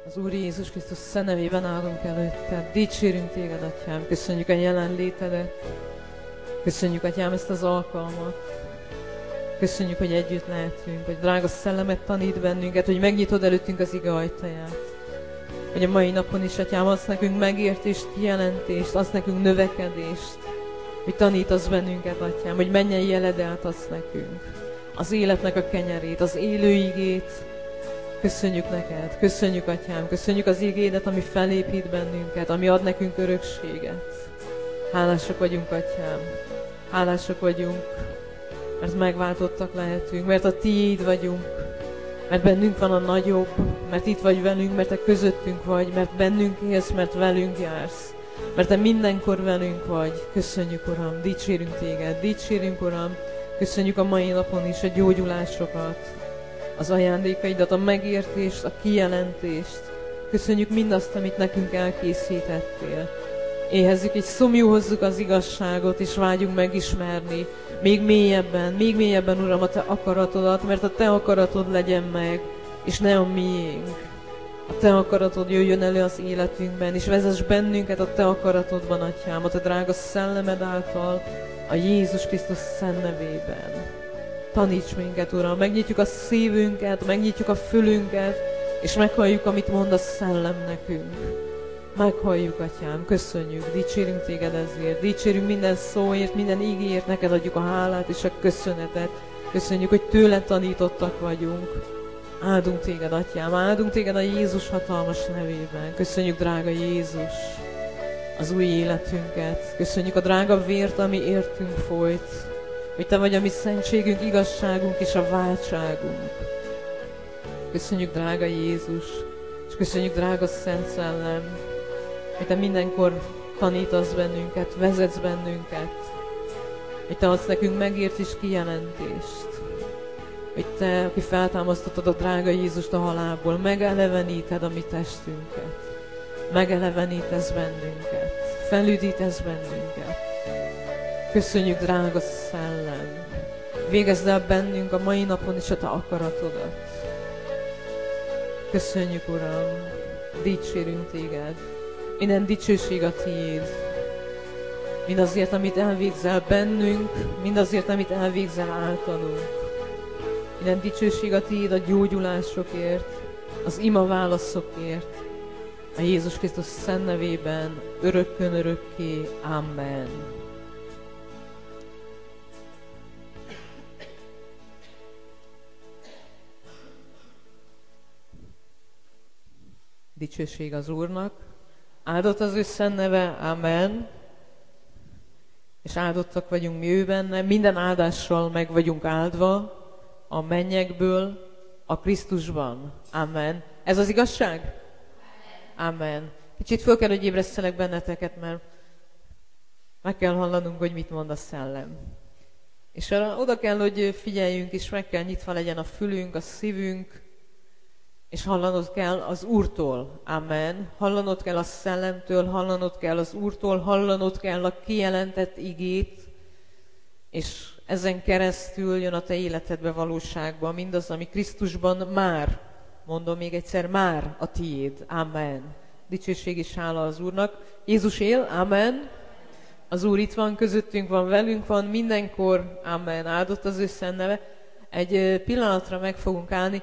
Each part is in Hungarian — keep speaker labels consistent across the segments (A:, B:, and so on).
A: Az Úr Jézus Krisztus szent nevében állunk előtted. Dicsérünk téged, Atyám. Köszönjük a jelenlétedet. Köszönjük, Atyám, ezt az alkalmat. Köszönjük, hogy együtt lehetünk, hogy drága szellemet tanít bennünket, hogy megnyitod előttünk az ige ajtaját. Hogy a mai napon is, Atyám, adsz nekünk megértést, kijelentést, adsz nekünk növekedést, hogy tanítasz bennünket, Atyám, hogy mennyei jeledelt adsz nekünk. Az életnek a kenyerét, az élő igét. Köszönjük neked, köszönjük, Atyám, köszönjük az igédet, ami felépít bennünket, ami ad nekünk örökséget. Hálásak vagyunk, Atyám, hálásak vagyunk, mert megváltottak lehetünk, mert a tiéd vagyunk, mert bennünk van a nagyobb, mert itt vagy velünk, mert te közöttünk vagy, mert bennünk élsz, mert velünk jársz, mert te mindenkor velünk vagy. Köszönjük, Uram, dicsérünk téged, dicsérünk, Uram, köszönjük a mai napon is a gyógyulásokat, az ajándékaidat, a megértést, a kijelentést. Köszönjük mindazt, amit nekünk elkészítettél. Éhezzük és szomjúhozzuk az igazságot, és vágyunk megismerni még mélyebben, Uram, a te akaratodat, mert a te akaratod legyen meg, és ne a miénk. A te akaratod jöjjön elő az életünkben, és vezess bennünket a te akaratodban, Atyám, a te drága szellemed által, a Jézus Krisztus szent nevében. Taníts minket, Uram, megnyitjuk a szívünket, megnyitjuk a fülünket, és meghalljuk, amit mond a szellem nekünk. Meghalljuk, Atyám, köszönjük, dicsérünk téged ezért, dicsérünk minden szóért, minden ígéért, neked adjuk a hálát és a köszönetet. Köszönjük, hogy tőled tanítottak vagyunk. Áldunk téged, Atyám, áldunk téged a Jézus hatalmas nevében. Köszönjük, drága Jézus, az új életünket. Köszönjük a drága vért, ami értünk folyt, hogy te vagy a mi szentségünk, igazságunk és a váltságunk. Köszönjük, drága Jézus, és köszönjük, drága Szent Szellem, hogy te mindenkor tanítasz bennünket, vezetsz bennünket, hogy te adsz nekünk megértés, kijelentést, hogy te, aki feltámasztottad a drága Jézust a halálból, megeleveníted a mi testünket, megelevenítesz bennünket, felüdítesz bennünket. Köszönjük, drága Szellem, végezd el bennünk a mai napon is a te akaratodat. Köszönjük, Uram, dicsérünk téged, minden dicsőség a tiéd, mindazért, amit elvégzel bennünk, mindazért, amit elvégzel általunk. Minden dicsőség a tiéd a gyógyulásokért, az ima válaszokért, a Jézus Krisztus szent nevében, örökkön örökké. Amen. Dicsőség az Úrnak, áldott az ő szent neve, amen. És áldottak vagyunk mi ő benne, minden áldással meg vagyunk áldva a mennyekből, a Krisztusban, amen. Ez az igazság? Amen. Kicsit föl kell, hogy ébresztelek benneteket, mert meg kell hallanunk, hogy mit mond a szellem. És arra oda kell, hogy figyeljünk, és meg kell nyitva legyen a fülünk, a szívünk, és hallanod kell az Úrtól, amen. Hallanod kell a szellemtől, hallanod kell az Úrtól, hallanod kell a kijelentett igét, és ezen keresztül jön a te életedbe valóságba mindaz, ami Krisztusban már, mondom még egyszer, már a tiéd, amen. Dicsőség és hála az Úrnak. Jézus él, amen. Az Úr itt van, közöttünk van, velünk van, mindenkor, amen. Áldott az ő szent neve. Egy pillanatra meg fogunk állni.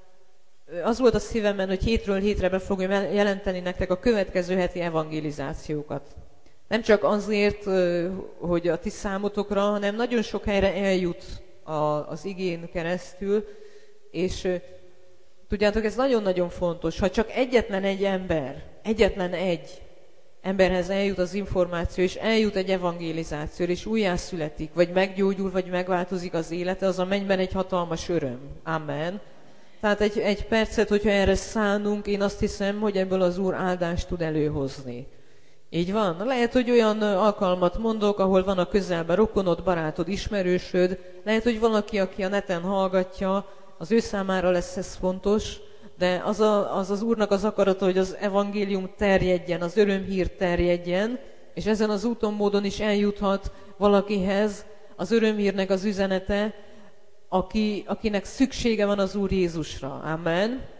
A: Az volt a szívemben, hogy hétről hétre be fogom jelenteni nektek a következő heti evangelizációkat. Nem csak azért, hogy a ti számotokra, hanem nagyon sok helyre eljut az igén keresztül, és tudjátok, ez nagyon-nagyon fontos. Ha csak egyetlen egy emberhez eljut az információ, és eljut egy evangelizáció, és újjászületik, vagy meggyógyul, vagy megváltozik az élete, az a mennyben egy hatalmas öröm. Amen. Tehát egy percet, hogyha erre szánunk, én azt hiszem, hogy ebből az Úr áldást tud előhozni. Így van? Lehet, hogy olyan alkalmat mondok, ahol van a közelben rokonod, barátod, ismerősöd. Lehet, hogy valaki, aki a neten hallgatja, az ő számára lesz ez fontos, de az Úrnak az akarata, hogy az evangélium terjedjen, az örömhír terjedjen, és ezen az úton, módon is eljuthat valakihez az örömhírnek az üzenete, akinek szüksége van az Úr Jézusra. Amen.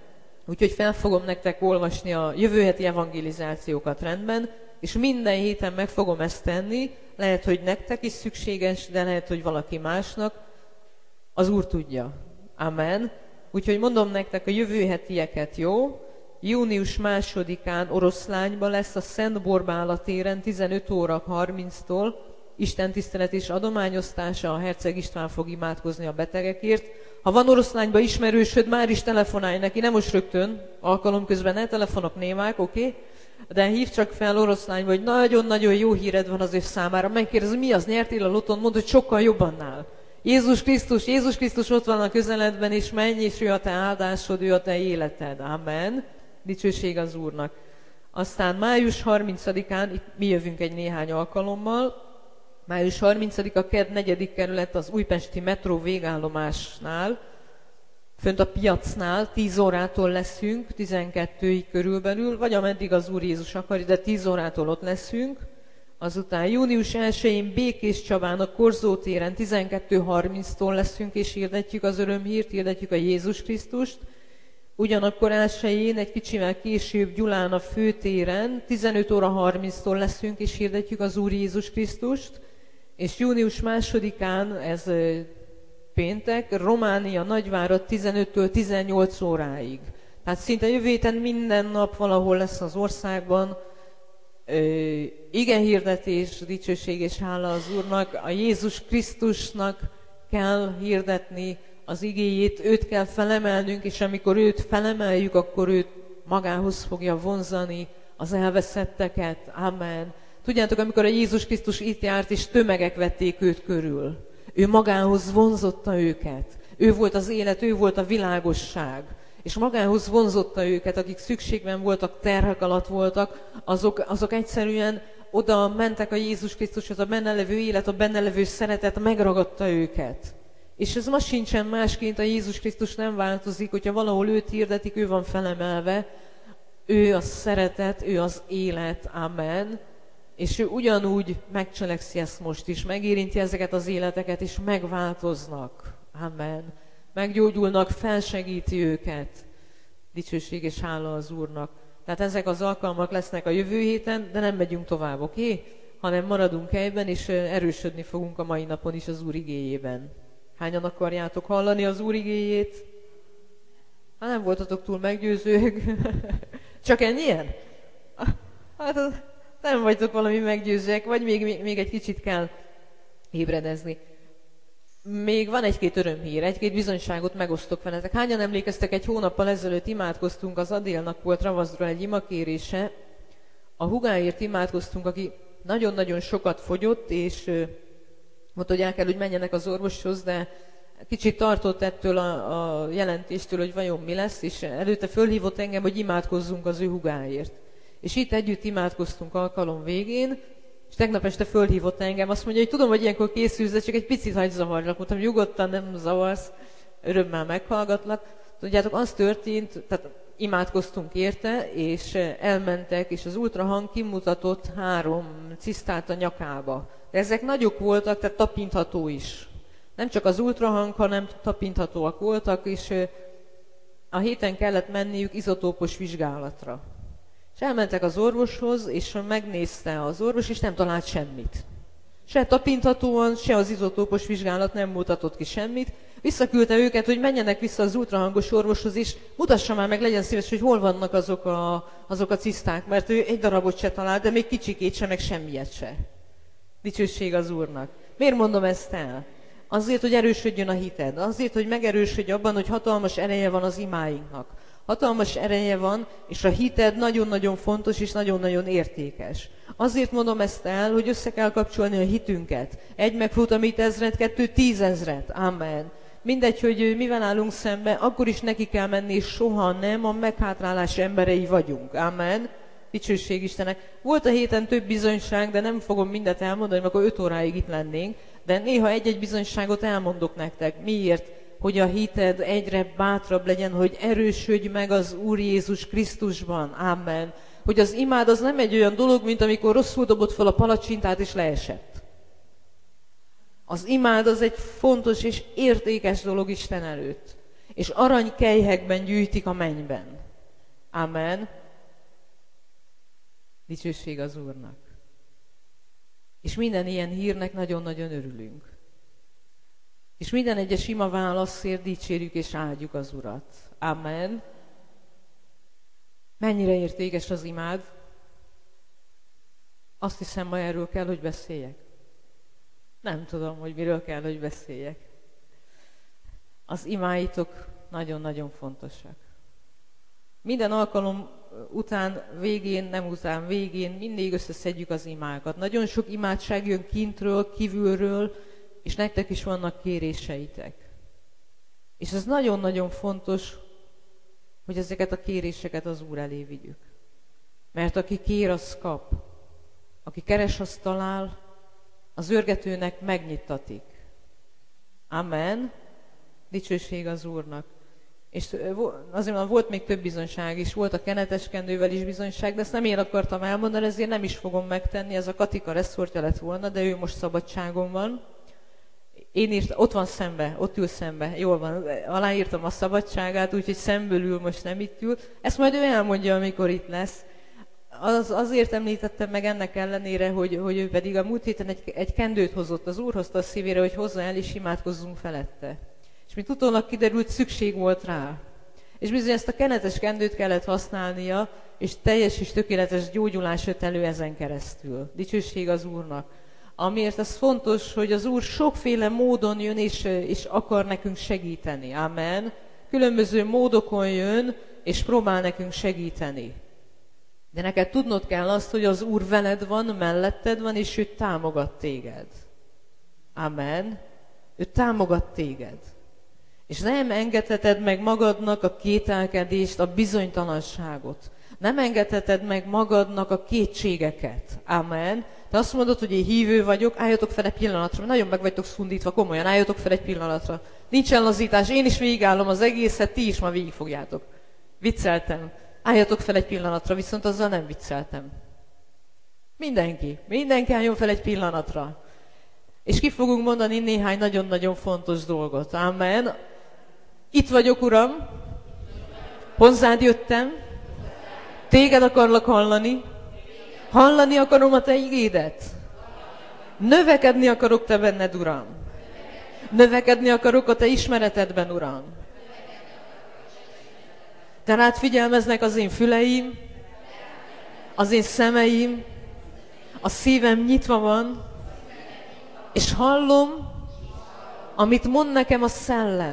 A: Úgyhogy fel fogom nektek olvasni a jövő heti evangelizációkat rendben, és minden héten meg fogom ezt tenni. Lehet, hogy nektek is szükséges, de lehet, hogy valaki másnak. Az Úr tudja. Amen. Úgyhogy mondom nektek a jövő hetieket, jó? Június 2-án Oroszlányban lesz a Szent Borbála téren 15 óra 30-tól istentisztelet és adományosztása, a Herceg István fog imádkozni a betegekért. Ha van Oroszlányban ismerősöd, már is telefonálj neki, nem most rögtön, alkalom közben ne, telefonok némák, oké? De hívd csak fel Oroszlányba, hogy nagyon-nagyon jó híred van az ő számára. Megkérdez, hogy mi az, nyertél a loton? Mondd, hogy sokkal jobb annál. Jézus Krisztus ott van a közeledben, és menj, és ő a te áldásod, ő a te életed. Amen. Dicsőség az Úrnak. Aztán május 30-án, itt mi jövünk egy néhány alkalommal, május 30-a KED 4. kerület az újpesti metró végállomásnál, fönt a piacnál, 10 órától leszünk, 12-ig körülbelül, vagy ameddig az Úr Jézus akar, de 10 órától ott leszünk. Azután június 1-én Békés Csabán a Korzó téren 12:30-tól leszünk, és hirdetjük az örömhírt, hirdetjük a Jézus Krisztust. Ugyanakkor 1-én egy kicsivel később Gyulán a főtéren 15:30-tól leszünk, és hirdetjük az Úr Jézus Krisztust. És június 2-án, ez péntek, Románia Nagyvárad 15-től 18 óráig. Tehát szinte jövő héten minden nap valahol lesz az országban ige hirdetés, dicsőség és hála az Úrnak. A Jézus Krisztusnak kell hirdetni az igéjét, őt kell felemelnünk, és amikor őt felemeljük, akkor őt magához fogja vonzani az elveszetteket. Amen. Tudjátok, amikor a Jézus Krisztus itt járt, és tömegek vették őt körül, ő magához vonzotta őket. Ő volt az élet, ő volt a világosság. És magához vonzotta őket, akik szükségben voltak, terhek alatt voltak, azok egyszerűen oda mentek a Jézus Krisztushoz, a benne levő élet, a benne levő szeretet megragadta őket. És ez ma sincsen másként, a Jézus Krisztus nem változik, hogyha valahol őt hirdetik, ő van felemelve, ő a szeretet, ő az élet, amen. És ő ugyanúgy megcselekszi ezt most is, megérinti ezeket az életeket, és megváltoznak, amen. Meggyógyulnak, felsegíti őket. Dicsőség és hála az Úrnak. Tehát ezek az alkalmak lesznek a jövő héten, de nem megyünk tovább, oké? Hanem maradunk helyben, és erősödni fogunk a mai napon is az Úr igéjében. Hányan akarjátok hallani az Úr igéjét? Hát nem voltatok túl meggyőzők. Csak ennyien? Hát nem vagytok valami meggyőzőek, vagy még egy kicsit kell ébredezni. Még van egy-két örömhír, egy-két bizonyságot megosztok veletek. Hányan emlékeztek, egy hónappal ezelőtt imádkoztunk, az Adélnak volt Ravaszról egy imakérése. A húgáért imádkoztunk, aki nagyon-nagyon sokat fogyott, és mondta, hogy el kell, hogy menjenek az orvoshoz, de kicsit tartott ettől a jelentéstől, hogy vajon mi lesz, és előtte fölhívott engem, hogy imádkozzunk az ő húgáért. És itt együtt imádkoztunk alkalom végén, és tegnap este fölhívott engem, azt mondja, hogy tudom, hogy ilyenkor készülsz, de csak egy picit hagy zavarlak. Mondtam, nyugodtan, nem zavarsz, örömmel meghallgatlak. Tudjátok, az történt, tehát imádkoztunk érte, és elmentek, és az ultrahang kimutatott 3 cisztát a nyakába. De ezek nagyok voltak, tehát tapintható is. Nem csak az ultrahang, hanem tapinthatóak voltak, és a héten kellett menniük izotópos vizsgálatra. És elmentek az orvoshoz, és megnézte az orvos, és nem talált semmit. Se tapinthatóan, se az izotópos vizsgálat nem mutatott ki semmit. Visszaküldte őket, hogy menjenek vissza az ultrahangos orvoshoz, és mutassa már meg, legyen szíves, hogy hol vannak azok a ciszták, mert ő egy darabot se talált, de még kicsikét se, meg semmiet se. Dicsőség az Úrnak. Miért mondom ezt el? Azért, hogy erősödjön a hited. Azért, hogy megerősödj abban, hogy hatalmas ereje van az imáinknak. Hatalmas ereje van, és a hited nagyon-nagyon fontos és nagyon-nagyon értékes. Azért mondom ezt el, hogy össze kell kapcsolni a hitünket. 1 megfut a mi 1000-et, 2 10 000-et. Amen. Mindegy, hogy mivel állunk szembe, akkor is neki kell menni, és soha nem a meghátrálás emberei vagyunk. Amen. Dicsőség Istennek. Volt a héten több bizonyság, de nem fogom mindet elmondani, mert akkor 5 óráig itt lennénk. De néha egy-egy bizonyságot elmondok nektek. Miért? Hogy a hited egyre bátrabb legyen, hogy erősödj meg az Úr Jézus Krisztusban. Amen. Hogy az imád az nem egy olyan dolog, mint amikor rosszul dobott fel a palacsintát és leesett. Az imád az egy fontos és értékes dolog Isten előtt. És aranykelyhekben gyűjtik a mennyben. Amen. Dicsőség az Úrnak. És minden ilyen hírnek nagyon-nagyon örülünk. És minden egyes ima válaszért dicsérjük és áldjuk az Urat. Amen. Mennyire értékes az imád? Azt hiszem, ma erről kell, hogy beszéljek. Nem tudom, hogy miről kell, hogy beszéljek. Az imáitok nagyon-nagyon fontosak. Minden alkalom után, végén, nem után, végén mindig összeszedjük az imákat. Nagyon sok imádság jön kintről, kívülről, és nektek is vannak kéréseitek. És ez nagyon-nagyon fontos, hogy ezeket a kéréseket az Úr elé vigyük. Mert aki kér, az kap. Aki keres, az talál, az őrgetőnek megnyittatik. Amen. Dicsőség az Úrnak. És azért volt még több bizonyság is, volt a keneteskendővel is bizonyság, de ezt nem én akartam elmondani, ezért nem is fogom megtenni, ez a Katika reszortja lett volna, de ő most szabadságon van. Ott van szembe, ott ül szembe, jól van, aláírtam a szabadságát, úgyhogy szemből ül, most nem itt ül. Ezt majd ő elmondja, amikor itt lesz. Azért említettem meg ennek ellenére, hogy ő pedig a múlt héten egy kendőt hozott, az Úr hozta a szívére, hogy hozza el és imádkozzunk felette. És mint utólag kiderült, szükség volt rá. És bizony ezt a kenetes kendőt kellett használnia, és teljes és tökéletes gyógyulás jött elő ezen keresztül. Dicsőség az Úrnak. Amiért ez fontos, hogy az Úr sokféle módon jön, és akar nekünk segíteni. Amen. Különböző módokon jön, és próbál nekünk segíteni. De neked tudnod kell azt, hogy az Úr veled van, melletted van, és ő támogat téged. Amen. Ő támogat téged. És nem engedheted meg magadnak a kételkedést, a bizonytalanságot. Nem engedheted meg magadnak a kétségeket. Amen. Te azt mondod, hogy én hívő vagyok, álljatok fel egy pillanatra, nagyon meg vagytok szundítva, komolyan, álljatok fel egy pillanatra. Nincsen lazítás, én is végigállom az egészet, ti is ma végig fogjátok. Vicceltem. Álljatok fel egy pillanatra, viszont azzal nem vicceltem. Mindenki álljon fel egy pillanatra. És ki fogunk mondani néhány nagyon-nagyon fontos dolgot. Amen. Itt vagyok, Uram, hozzád jöttem, téged akarlak hallani akarom a te igédet. Növekedni akarok te benned, Uram. Növekedni akarok a te ismeretedben, Uram. Te rád figyelmeznek az én füleim, az én szemeim, a szívem nyitva van, és hallom, amit mond nekem a szellem.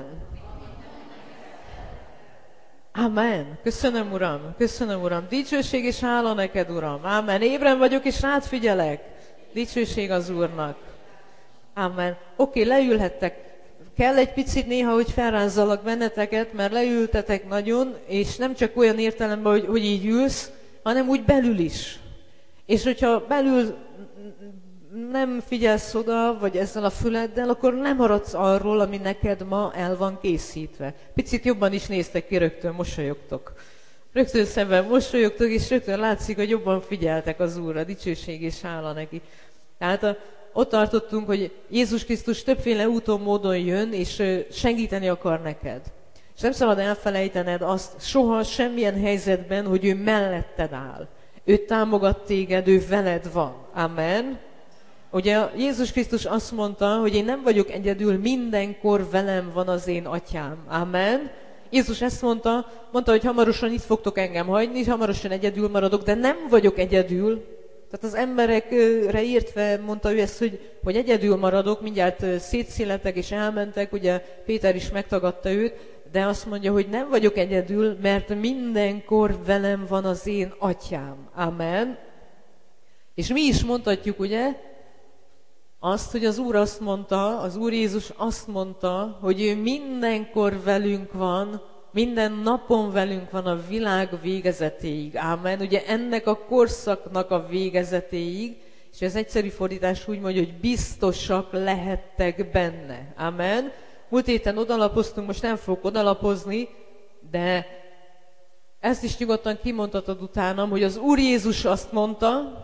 A: Amen. Köszönöm, Uram. Dicsőség és hála neked, Uram. Amen. Ébren vagyok, és rád figyelek. Dicsőség az Úrnak. Amen. Oké, leülhettek. Kell egy picit néha, hogy felrázzalak benneteket, mert leültetek nagyon, és nem csak olyan értelemben, hogy így ülsz, hanem úgy belül is. És hogyha belül nem figyelsz oda, vagy ezzel a füleddel, akkor nem maradsz arról, ami neked ma el van készítve. Picit jobban is néztek ki, rögtön mosolyogtok. Rögtön szemben mosolyogtok, és rögtön látszik, hogy jobban figyeltek az Úrra. Dicsőség és hála neki. Tehát ott tartottunk, hogy Jézus Krisztus többféle úton, módon jön, és segíteni akar neked. És nem szabad elfelejtened azt soha, semmilyen helyzetben, hogy ő melletted áll. Ő támogat téged, ő veled van. Amen. Ugye Jézus Krisztus azt mondta, hogy én nem vagyok egyedül, mindenkor velem van az én atyám. Amen. Jézus ezt mondta, hogy hamarosan itt fogtok engem hagyni, és hamarosan egyedül maradok, de nem vagyok egyedül. Tehát az emberekre értve mondta ő ezt, hogy egyedül maradok, mindjárt szétszélettek és elmentek, ugye Péter is megtagadta őt, de azt mondja, hogy nem vagyok egyedül, mert mindenkor velem van az én atyám. Amen. És mi is mondhatjuk, ugye, azt, hogy az Úr azt mondta, az Úr Jézus azt mondta, hogy ő mindenkor velünk van, minden napon velünk van a világ végezetéig. Ámen. Ugye ennek a korszaknak a végezetéig, és az egyszerű fordítás úgy mondja, hogy biztosak lehettek benne. Ámen. Múlt héten odalapoztunk, most nem fogok odalapozni, de ezt is nyugodtan kimondhatod utánam, hogy az Úr Jézus azt mondta,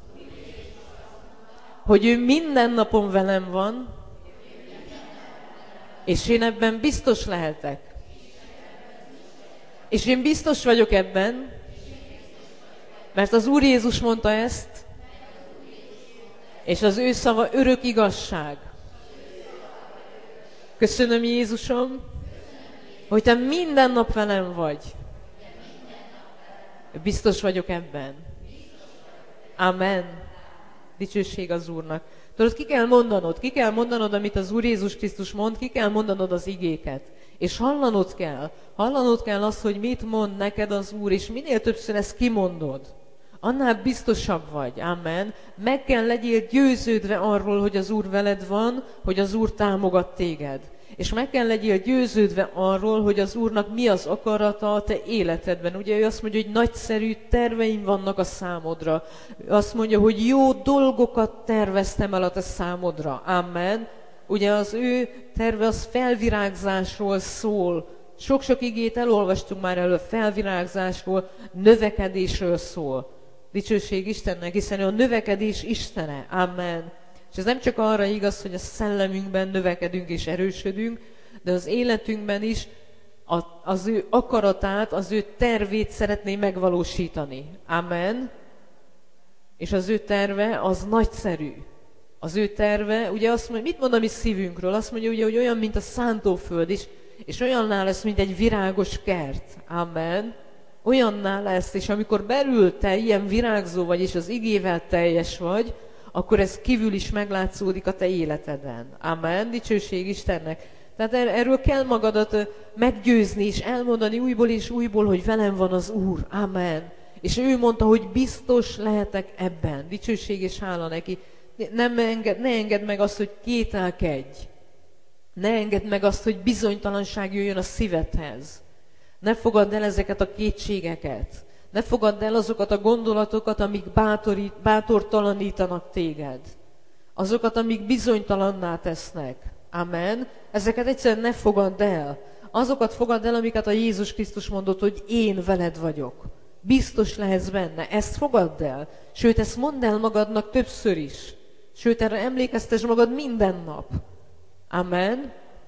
A: hogy ő minden napon velem van, és én ebben biztos lehetek. És én biztos vagyok ebben, mert az Úr Jézus mondta ezt, és az ő szava örök igazság. Köszönöm, Jézusom, hogy te minden nap velem vagy. Biztos vagyok ebben. Amen. Dicsőség az Úrnak. Tudod, ki kell mondanod, amit az Úr Jézus Krisztus mond, ki kell mondanod az igéket. És hallanod kell azt, hogy mit mond neked az Úr, és minél többször ezt kimondod, annál biztosabb vagy. Amen. Meg kell legyél győződve arról, hogy az Úr veled van, hogy az Úr támogat téged. És meg kell legyél győződve arról, hogy az Úrnak mi az akarata a te életedben. Ugye ő azt mondja, hogy nagyszerű terveim vannak a számodra. Azt mondja, hogy jó dolgokat terveztem el a te számodra. Amen. Ugye az ő terve az felvirágzásról szól. Sok-sok igét elolvastunk már elő, felvirágzásról, növekedésről szól. Dicsőség Istennek, hiszen ő a növekedés Istene. Amen. És ez nem csak arra igaz, hogy a szellemünkben növekedünk és erősödünk, de az életünkben is az ő akaratát, az ő tervét szeretné megvalósítani. Amen. És az ő terve az nagyszerű. Az ő terve, ugye azt mondja, mit mond a mi szívünkről? Azt mondja, ugye, hogy olyan, mint a szántóföld is, és olyanná lesz, mint egy virágos kert. Amen. Olyanná lesz, és amikor belül te ilyen virágzó vagy, és az igével teljes vagy, akkor ez kívül is meglátszódik a te életeden. Amen. Dicsőség Istennek. Tehát erről kell magadat meggyőzni, és elmondani újból és újból, hogy velem van az Úr. Amen. És ő mondta, hogy biztos lehetek ebben. Dicsőség és hála neki. Ne engedd meg azt, hogy kételkedj. Ne engedd meg azt, hogy bizonytalanság jöjjön a szívedhez. Ne fogadd el ezeket a kétségeket. Ne fogadd el azokat a gondolatokat, amik bátortalanítanak téged. Azokat, amik bizonytalanná tesznek. Amen. Ezeket egyszerűen ne fogadd el. Azokat fogadd el, amiket a Jézus Krisztus mondott, hogy én veled vagyok. Biztos lehetsz benne. Ezt fogadd el. Sőt, ezt mondd el magadnak többször is. Sőt, erre emlékeztess magad minden nap. Amen.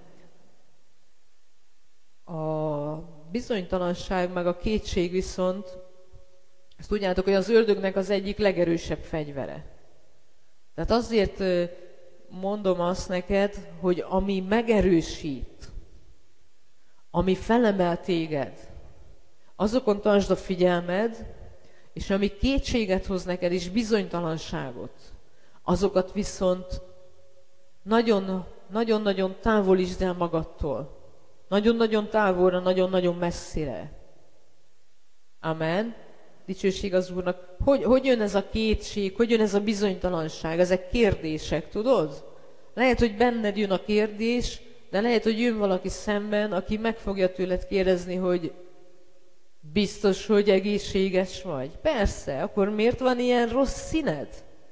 A: A bizonytalanság meg a kétség viszont, ezt tudjátok, hogy az ördögnek az egyik legerősebb fegyvere. Tehát azért mondom azt neked, hogy ami megerősít, ami felemel téged, azokon tartsd a figyelmed, és ami kétséget hoz neked és bizonytalanságot, azokat viszont nagyon-nagyon távolítsd el magadtól. Nagyon-nagyon távolra, nagyon-nagyon messzire. Amen. Dicsőség az Úrnak. Hogy jön ez a kétség, hogy jön ez a bizonytalanság? Ezek kérdések, tudod? Lehet, hogy benned jön a kérdés, de lehet, hogy jön valaki szemben, aki meg fogja tőled kérdezni, hogy biztos, hogy egészséges vagy? Persze, akkor miért van ilyen rossz színed?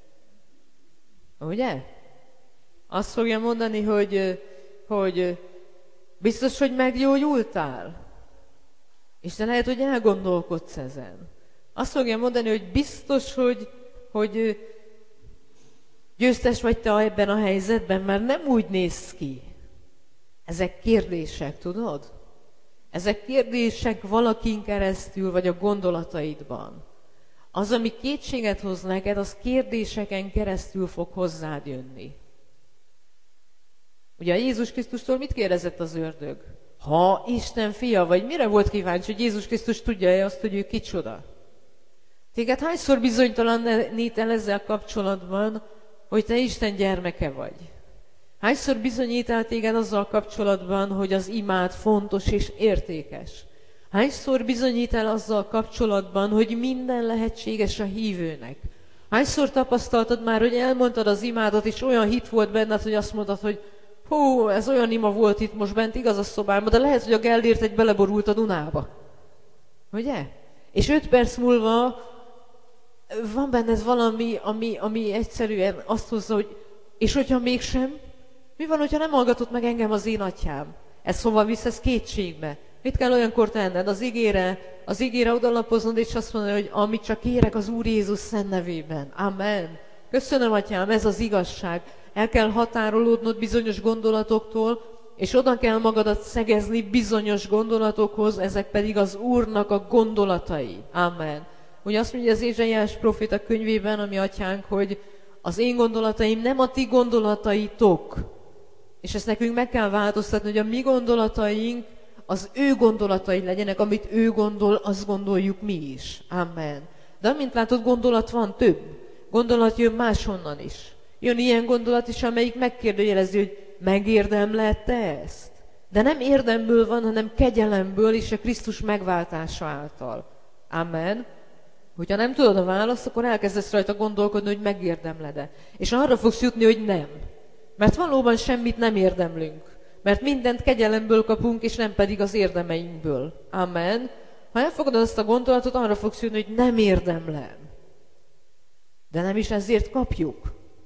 A: Ugye? Azt fogja mondani, hogy biztos, hogy meggyógyultál? És te lehet, hogy elgondolkodsz ezen. Azt fogja mondani, hogy biztos, hogy győztes vagy te ebben a helyzetben, mert nem úgy néz ki. Ezek kérdések, tudod? Ezek kérdések valakin keresztül, vagy a gondolataidban. Az, ami kétséget hoz neked, az kérdéseken keresztül fog hozzád jönni. Ugye a Jézus Krisztustól mit kérdezett az ördög? Ha Isten fia vagy, mire volt kíváncsi, hogy Jézus Krisztus tudja-e azt, hogy ő kicsoda? Téged hányszor bizonytalanít el ezzel kapcsolatban, hogy te Isten gyermeke vagy? Hányszor bizonyít el téged azzal kapcsolatban, hogy az imád fontos és értékes? Hányszor bizonyít el azzal kapcsolatban, hogy minden lehetséges a hívőnek? Hányszor tapasztaltad már, hogy elmondtad az imádat, és olyan hit volt benned, hogy azt mondtad, hogy hú, ez olyan ima volt itt most bent, igaz a szobámban, de lehet, hogy a Gellért egy beleborult a Dunába. Ugye? És 5 perc múlva van benned valami, ami egyszerűen azt hozza, hogy és hogyha mégsem, mi van, hogyha nem hallgatott meg engem az én atyám? Ez hova visz, ez kétségbe. Mit kell olyankor tenned? Az ígére odalapoznod, és azt mondani, hogy amit csak kérek az Úr Jézus szent nevében. Amen. Köszönöm, atyám, ez az igazság. El kell határolódnod bizonyos gondolatoktól, és oda kell magadat szegezni bizonyos gondolatokhoz, ezek pedig az Úrnak a gondolatai. Amen. Ugye azt mondja az Ézsaiás próféta könyvében, ami atyánk, hogy az én gondolataim nem a ti gondolataitok. És ezt nekünk meg kell változtatni, hogy a mi gondolataink az ő gondolatai legyenek, amit ő gondol, azt gondoljuk mi is. Amen. De amint látod, gondolat van több. Gondolat jön máshonnan is. Jön ilyen gondolat is, amelyik megkérdőjelezi, hogy megérdemlette ezt. De nem érdemből van, hanem kegyelemből és a Krisztus megváltása által. Amen. Hogyha nem tudod a választ, akkor elkezdesz rajta gondolkodni, hogy megérdemled-e. És arra fogsz jutni, hogy nem. Mert valóban semmit nem érdemlünk. Mert mindent kegyelemből kapunk, és nem pedig az érdemeinkből. Amen. Ha elfogadod azt a gondolatot, arra fogsz jutni, hogy nem érdemlem. De nem is ezért kapjuk.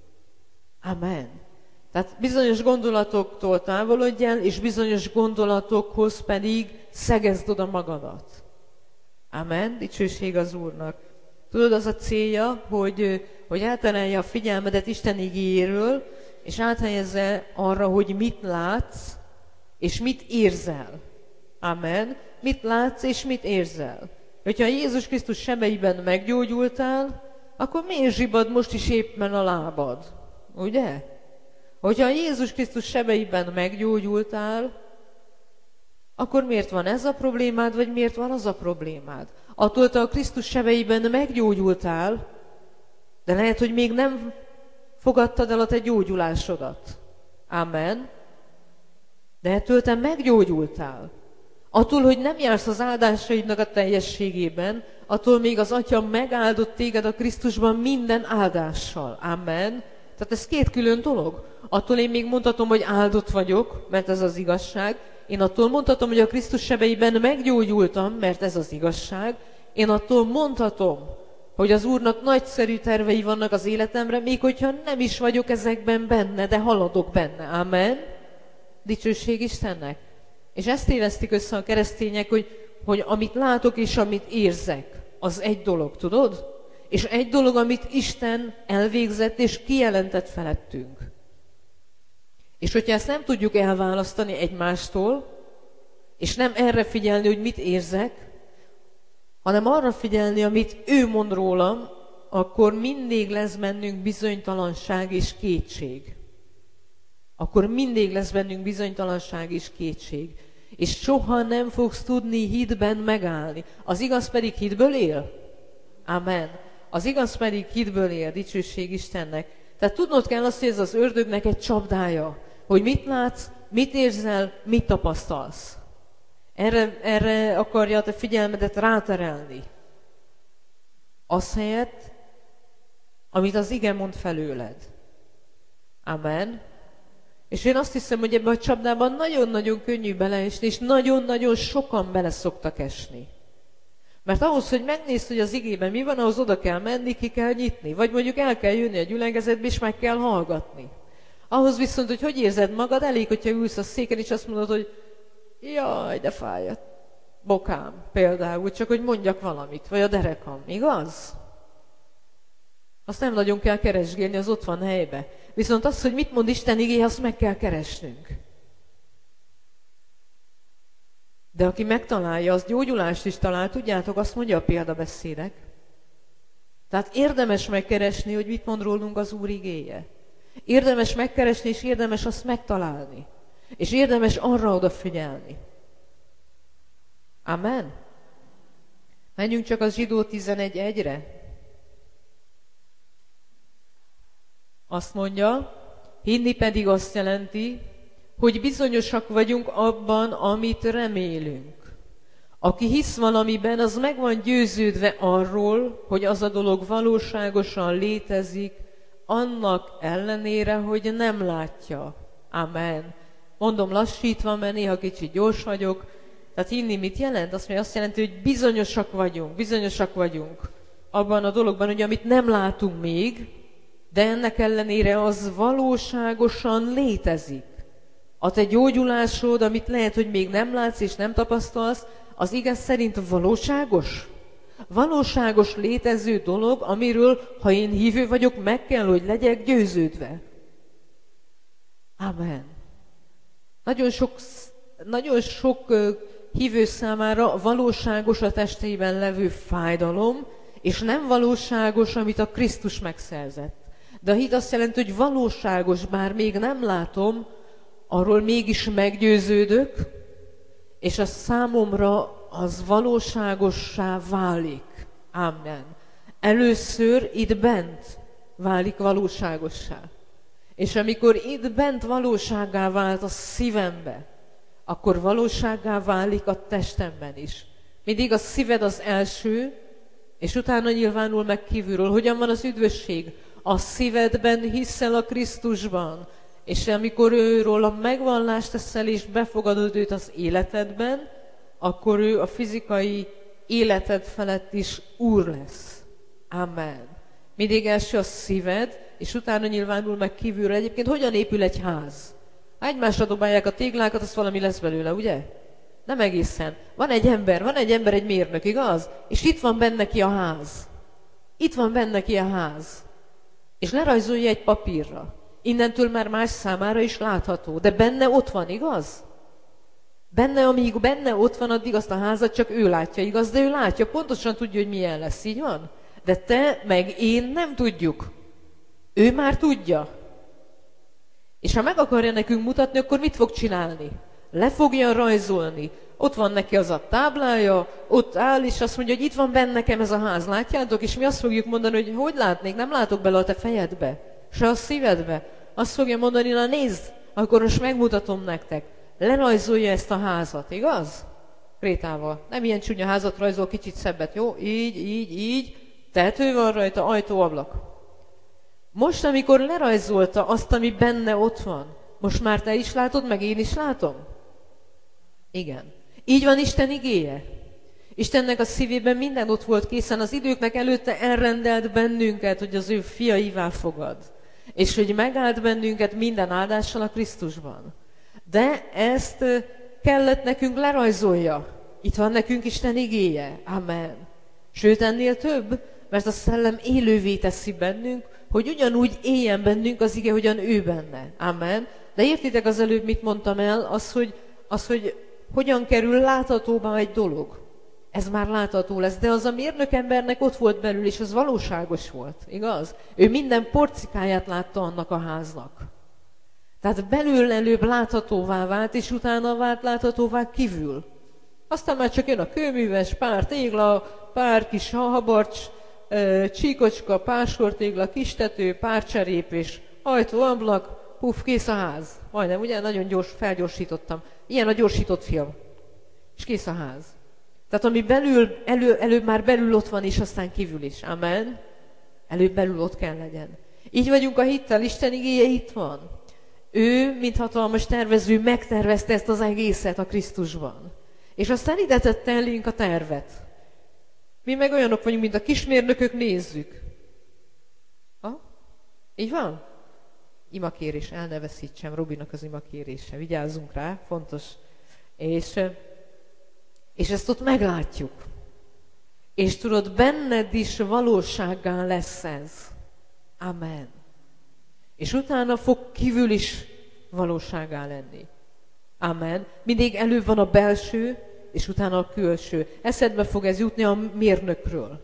A: Amen. Tehát bizonyos gondolatoktól távolodj el, és bizonyos gondolatokhoz pedig szegezd oda magadat. Amen. Dicsőség az Úrnak. Tudod, az a célja, hogy elterelje a figyelmedet Isten igéjéről, és áthelyezze arra, hogy mit látsz, és mit érzel. Amen. Mit látsz, és mit érzel. Hogyha Jézus Krisztus sebeiben meggyógyultál, akkor miért zsibad most is éppen a lábad? Ugye? Hogyha Jézus Krisztus sebeiben meggyógyultál, akkor miért van ez a problémád, vagy miért van az a problémád? Attól te a Krisztus sebeiben meggyógyultál, de lehet, hogy még nem fogadtad el a te gyógyulásodat. Amen. De ettől te meggyógyultál. Attól, hogy nem jársz az áldásaidnak a teljességében, attól még az Atya megáldott téged a Krisztusban minden áldással. Amen. Tehát ez két külön dolog. Attól én még mondhatom, hogy áldott vagyok, mert ez az igazság. Én attól mondhatom, hogy a Krisztus sebeiben meggyógyultam, mert ez az igazság. Én attól mondhatom, hogy az Úrnak nagyszerű tervei vannak az életemre, még hogyha nem is vagyok ezekben benne, de haladok benne. Amen. Dicsőség Istennek. És ezt tévesztik össze a keresztények, hogy amit látok és amit érzek, az egy dolog, tudod? És egy dolog, amit Isten elvégzett és kijelentett felettünk. És hogyha ezt nem tudjuk elválasztani egymástól, és nem erre figyelni, hogy mit érzek, hanem arra figyelni, amit ő mond rólam, akkor mindig lesz bennünk bizonytalanság és kétség. Akkor mindig lesz bennünk bizonytalanság és kétség. És soha nem fogsz tudni hitben megállni. Az igaz pedig hitből él? Amen. Az igaz pedig hitből él, dicsőség Istennek. Tehát tudnod kell azt, hogy ez az ördögnek egy csapdája. Hogy mit látsz, mit érzel, mit tapasztalsz. Erre akarja a te figyelmedet ráterelni. Az helyett, amit az ige mond felőled. Amen. És én azt hiszem, hogy ebben a csapdában nagyon-nagyon könnyű beleesni, és nagyon-nagyon sokan bele szoktak esni. Mert ahhoz, hogy megnézd, hogy az igében mi van, ahhoz oda kell menni, ki kell nyitni. Vagy mondjuk el kell jönni a gyülekezetbe, és meg kell hallgatni. Ahhoz viszont, hogy érzed magad, elég, hogyha ülsz a széken, és azt mondod, hogy jaj, de fáj a bokám például, csak hogy mondjak valamit, vagy a derekam, igaz? Azt nem nagyon kell keresgélni, az ott van helybe. Viszont az, hogy mit mond Isten igéje, azt meg kell keresnünk. De aki megtalálja, az gyógyulást is talál, tudjátok, azt mondja a példabeszédek. Tehát érdemes megkeresni, hogy mit mond rólunk az Úr igéje. Érdemes megkeresni, és érdemes azt megtalálni. És érdemes arra odafigyelni. Amen. Menjünk csak az Zsidó 11:1-re. Azt mondja, hinni pedig azt jelenti, hogy bizonyosak vagyunk abban, amit remélünk. Aki hisz valamiben, az meg van győződve arról, hogy az a dolog valóságosan létezik, annak ellenére, hogy nem látja. Amen. Mondom lassítva, mert néha kicsit gyors vagyok. Tehát hinni mit jelent? Azt jelenti, hogy bizonyosak vagyunk abban a dologban, hogy amit nem látunk még, de ennek ellenére az valóságosan létezik. A te gyógyulásod, amit lehet, hogy még nem látsz és nem tapasztalsz, az igaz szerint valóságos. Valóságos létező dolog, amiről, ha én hívő vagyok, meg kell, hogy legyek győződve. Amen. Nagyon sok hívő számára valóságos a testében levő fájdalom, és nem valóságos, amit a Krisztus megszerzett. De a hit azt jelenti, hogy valóságos, bár még nem látom, arról mégis meggyőződök, és a számomra az valóságossá válik. Amen. Először itt bent válik valóságossá. És amikor itt bent valósággá vált a szívembe, akkor valósággá válik a testemben is. Mindig a szíved az első, és utána nyilvánul meg kívülről. Hogyan van az üdvösség? A szívedben hiszel a Krisztusban, és amikor őről a megvallást teszel, és befogadod őt az életedben, akkor ő a fizikai életed felett is úr lesz. Amen. Mindig első a szíved, és utána nyilvánul meg kívülről. Egyébként hogyan épül egy ház? Ha egymásra dobálják a téglákat, az valami lesz belőle, ugye? Nem egészen. Van egy ember, egy mérnök, igaz? És itt van benne ki a ház. Itt van benne ki a ház. És lerajzolja egy papírra. Innentől már más számára is látható. De benne ott van, igaz? Amíg benne ott van, addig azt a házat csak ő látja, igaz? De ő látja, pontosan tudja, hogy milyen lesz, így van? De te meg én nem tudjuk. Ő már tudja. És ha meg akarja nekünk mutatni, akkor mit fog csinálni? Le fogja rajzolni. Ott van neki az a táblája, ott áll, és azt mondja, hogy itt van benne nekem ez a ház, látjátok? És mi azt fogjuk mondani, hogy látnék, nem látok bele a te fejedbe, se a szívedbe. Azt fogja mondani, na nézd, akkor most megmutatom nektek. Lerajzolja ezt a házat, igaz? Krétával. Nem ilyen csúnya házat rajzol, kicsit szebbet, jó? Így. Tető van rajta, ajtó, ablak. Most, amikor lerajzolta azt, ami benne ott van, most már te is látod, meg én is látom? Igen. Így van Isten igéje. Istennek a szívében minden ott volt készen, az időknek előtte elrendelt bennünket, hogy az ő fiaivá fogad. És hogy megállt bennünket minden áldással a Krisztusban. De ezt kellett nekünk lerajzolja. Itt van nekünk Isten igéje. Amen. Sőt, ennél több, mert a szellem élővé teszi bennünk, hogy ugyanúgy éljen bennünk az ige, hogyan ő benne. Amen. De értitek az előbb, mit mondtam el? Az, hogy hogyan kerül láthatóba egy dolog. Ez már látható lesz, de az a mérnök embernek ott volt belül, és az valóságos volt, igaz? Ő minden porcikáját látta annak a háznak. Tehát belül előbb láthatóvá vált, és utána vált láthatóvá kívül. Aztán már csak jön a kőműves, pár tégla, pár kis habarcs, csíkocska, pár sortégla, kis tető, pár cserép és ajtó, ablak, puff, kész a ház. Majdnem, ugye? Nagyon felgyorsítottam. Ilyen a gyorsított film. És kész a ház. Tehát ami előbb már belül ott van, és aztán kívül is. Amen. Előbb belül ott kell legyen. Így vagyunk a hittel, Isten igéje itt van. Ő, mint hatalmas tervező, megtervezte ezt az egészet a Krisztusban. És aztán ide tette elénk a tervet. Mi meg olyanok vagyunk, mint a kismérnökök, nézzük. Így van? Imakérés, el ne veszítsem, Robinak az imakérése. Vigyázzunk rá, fontos. És ezt ott meglátjuk. És tudod, benned is valósággá lesz ez. Amen. És utána fog kívül is valósággá lenni. Amen. Mindig előbb van a belső, és utána a külső. Eszedbe fog ez jutni a mérnökről.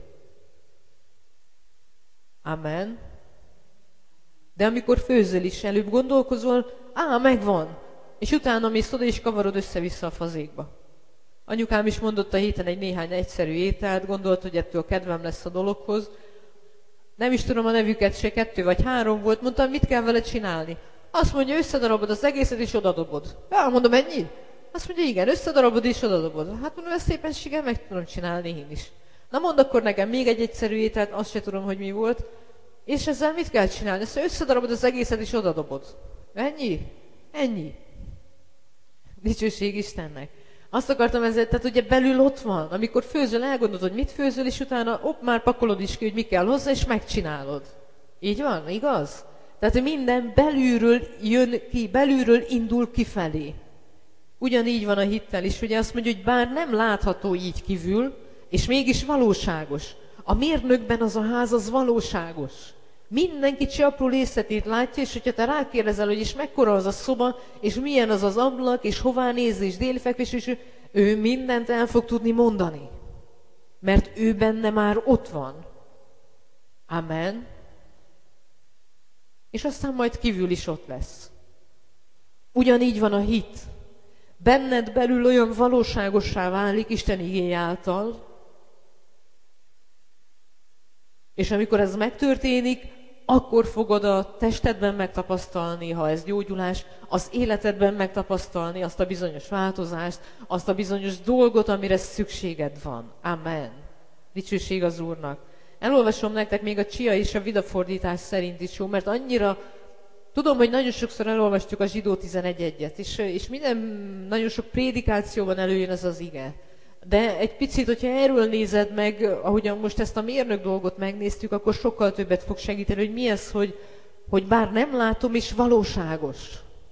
A: Amen. De amikor főzöl is, előbb gondolkozol, megvan. És utána mész oda, és kavarod össze-vissza a fazékba. Anyukám is mondott a héten egy néhány egyszerű ételt, gondolt, hogy ettől kedvem lesz a dologhoz. Nem is tudom a nevüket, se 2 vagy 3 volt. Mondtam, mit kell vele csinálni? Azt mondja, összedarabod az egészet, és odadobod. Mondom, ennyi? Azt mondja, igen, összedarabod, és odadobod. Hát mondom, ezt szépenséggel meg tudom csinálni én is. Na mondd akkor nekem még egy egyszerű ételt, azt se tudom, hogy mi volt. És ezzel mit kell csinálni? Ezt összedarabod az egészet, és odadobod. Ennyi. Dicsőség Istennek. Azt akartam ezzel, tehát ugye belül ott van, amikor főzöl, elgondolod, hogy mit főzöl, és utána már pakolod is ki, hogy mi kell hozzá, és megcsinálod. Így van, igaz? Tehát minden belülről jön ki, belülről indul kifelé. Ugyanígy van a hittel is, ugye azt mondja, hogy bár nem látható így kívül, és mégis valóságos. A mérnökben az a ház az valóságos. Mindenki apró részletét látja, és hogyha te rákérdezel, hogy és mekkora az a szoba, és milyen az az ablak, és hová néz, és délfekvés, és ő mindent el fog tudni mondani. Mert ő benne már ott van. Amen. És aztán majd kívül is ott lesz. Ugyanígy van a hit. Benned belül olyan valóságossá válik Isten igéje által, és amikor ez megtörténik, akkor fogod a testedben megtapasztalni, ha ez gyógyulás, az életedben megtapasztalni azt a bizonyos változást, azt a bizonyos dolgot, amire szükséged van. Amen. Dicsőség az Úrnak. Elolvasom nektek még a Csia és a Vida fordítás szerint is jó, mert annyira, tudom, hogy nagyon sokszor elolvastuk a Zsidó 11:1-et, és nagyon sok prédikációban előjön ez az ige. De egy picit, hogyha erről nézed meg, ahogyan most ezt a mérnök dolgot megnéztük, akkor sokkal többet fog segíteni, hogy mi ez, hogy bár nem látom, is valóságos.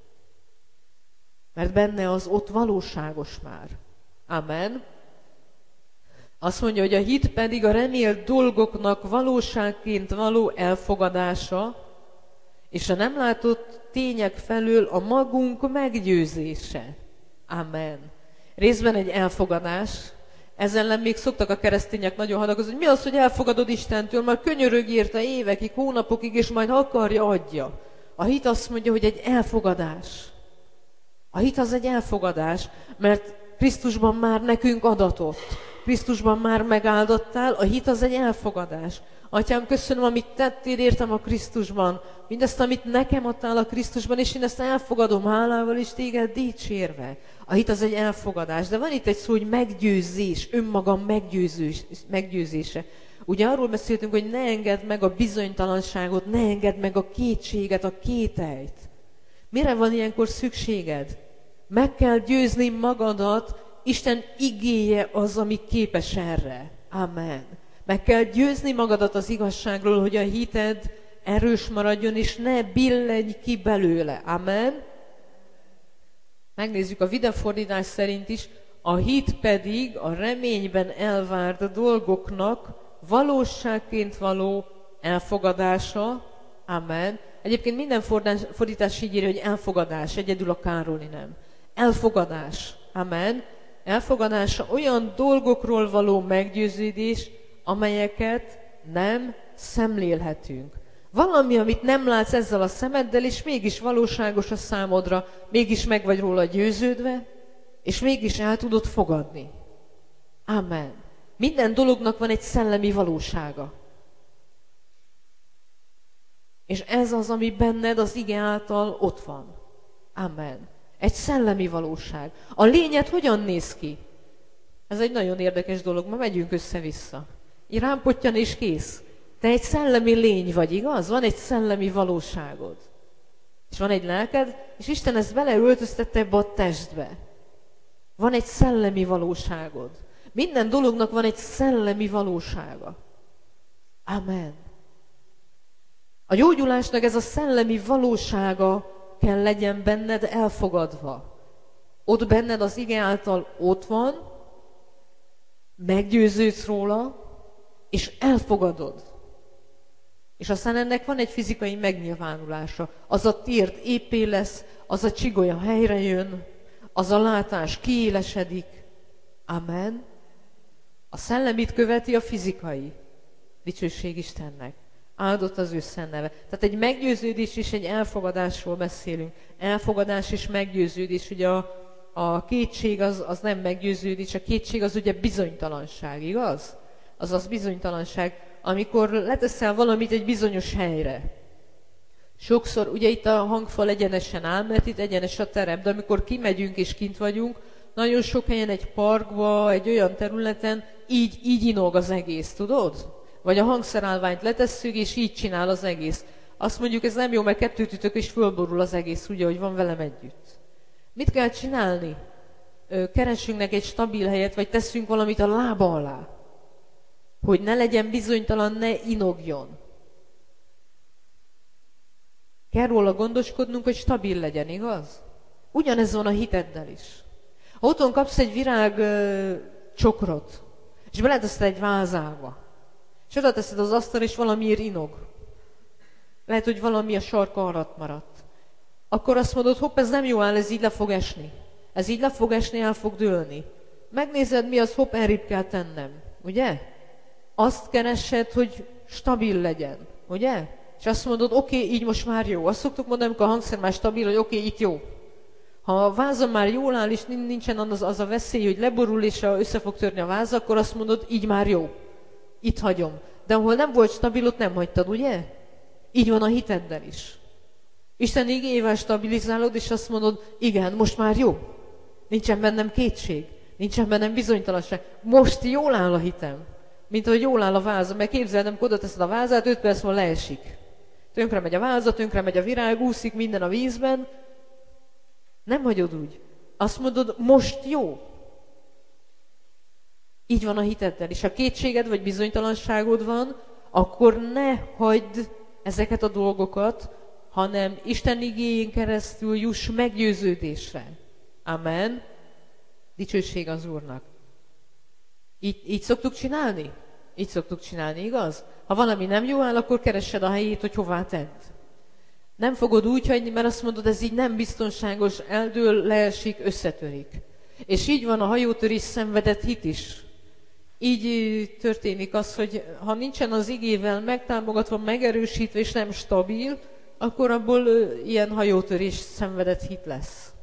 A: Mert benne az ott valóságos már. Amen. Azt mondja, hogy a hit pedig a remélt dolgoknak valóságként való elfogadása, és a nem látott tények felől a magunk meggyőzése. Amen. Részben egy elfogadás. Ez ellen még szoktak a keresztények nagyon hadakozni, hogy mi az, hogy elfogadod Istentől, már könyörög érte évekig, hónapokig, és majd akarja, adja. A hit azt mondja, hogy egy elfogadás. A hit az egy elfogadás, mert Krisztusban már nekünk adatott. Krisztusban már megáldottál, a hit az egy elfogadás. Atyám, köszönöm, amit tettél értem a Krisztusban, mindezt, amit nekem adtál a Krisztusban, és én ezt elfogadom hálával és téged dicsérve. A hit az egy elfogadás, de van itt egy szó, hogy meggyőzés, önmagam meggyőzése. Ugye arról beszéltünk, hogy ne engedd meg a bizonytalanságot, ne engedd meg a kétséget, a kételyt. Mire van ilyenkor szükséged? Meg kell győzni magadat, Isten igéje az, ami képes erre. Amen. Meg kell győzni magadat az igazságról, hogy a hited erős maradjon, és ne billenj ki belőle. Amen. Megnézzük a Vida fordítás szerint is, a hit pedig a reményben elvárt dolgoknak valóságként való elfogadása. Amen. Egyébként minden fordítás így írja, hogy elfogadás, egyedül a Károli nem. Elfogadás. Amen. Elfogadása olyan dolgokról való meggyőződés, amelyeket nem szemlélhetünk. Valami, amit nem látsz ezzel a szemeddel, és mégis valóságos a számodra, mégis meg vagy róla győződve, és mégis el tudod fogadni. Amen. Minden dolognak van egy szellemi valósága. És ez az, ami benned az ige által ott van. Amen. Egy szellemi valóság. A lényed hogyan néz ki? Ez egy nagyon érdekes dolog, ma megyünk össze-vissza. Így rámpottyan és kész. Te egy szellemi lény vagy, igaz? Van egy szellemi valóságod. És van egy lelked, és Isten ezt beleöltöztette ebbe a testbe. Van egy szellemi valóságod. Minden dolognak van egy szellemi valósága. Amen. A gyógyulásnak ez a szellemi valósága kell legyen benned elfogadva. Ott benned az ige által ott van, meggyőződsz róla, és elfogadod. És aztán ennek van egy fizikai megnyilvánulása. Az a térd épé lesz, az a csigolya helyre jön, az a látás kiélesedik. Amen. A szellemit követi a fizikai. Dicsőség Istennek. Áldott az ő szenneve. Tehát egy meggyőződés és egy elfogadásról beszélünk. Elfogadás és meggyőződés. Ugye a kétség az nem meggyőződés, a kétség az ugye bizonytalanság, igaz? Azaz bizonytalanság, amikor leteszel valamit egy bizonyos helyre. Sokszor, ugye itt a hangfal egyenesen áll, mert itt egyenes a terem, de amikor kimegyünk és kint vagyunk, nagyon sok helyen egy parkba, egy olyan területen így inog az egész, tudod? Vagy a hangszerállványt letesszük, és így csinál az egész. Azt mondjuk, ez nem jó, mert kettőt ütök, és fölborul az egész, ugye, hogy van velem együtt. Mit kell csinálni? Keressünk neki egy stabil helyet, vagy teszünk valamit a lába alá. Hogy ne legyen bizonytalan, ne inogjon. Kell róla gondoskodnunk, hogy stabil legyen, igaz? Ugyanez van a hiteddel is. Ha otthon kapsz egy virág csokrot, és beleteszed egy vázába, és oda teszed az asztalra, és valamiért inog. Lehet, hogy valami a sarka alatt maradt. Akkor azt mondod, hopp, ez nem jó áll, ez így le fog esni. Ez így le fog esni, el fog dőlni. Megnézed, mi az, hopp, errébb kell tennem. Ugye? Azt keresed, hogy stabil legyen. Ugye? És azt mondod, oké, így most már jó. Azt szoktuk mondani, amikor a hangszer már stabil, hogy oké, itt jó. Ha a vázam már jól áll, és nincsen az a veszély, hogy leborul, és össze fog törni a váz, akkor azt mondod, így már jó. Itt hagyom. De ahol nem volt stabil, ott nem hagytad, ugye? Így van a hiteddel is. Isten igéjével stabilizálod, és azt mondod, igen, most már jó. Nincsen bennem kétség. Nincsen bennem bizonytalanság. Most jól áll a hitem. Mint ahogy jól áll a váza. Mert képzeld, amikor oda teszed a vázát, 5 perc múlva leesik. Tönkre megy a váza, tönkre megy a virág, úszik minden a vízben. Nem hagyod úgy. Azt mondod, most jó. Így van a hiteddel. És ha kétséged vagy bizonytalanságod van, akkor ne hagyd ezeket a dolgokat, hanem Isten igéjén keresztül juss meggyőződésre. Amen. Dicsőség az Úrnak. Így szoktuk csinálni? Így szoktuk csinálni, igaz? Ha valami nem jó áll, akkor keressed a helyét, hogy hová tedd. Nem fogod úgy hagyni, mert azt mondod, ez így nem biztonságos, eldől, leesik, összetörik. És így van a hajótörés szenvedett hit is. Így történik az, hogy ha nincsen az igével megtámogatva, megerősítve és nem stabil, akkor abból ilyen hajótörés szenvedett hit lesz.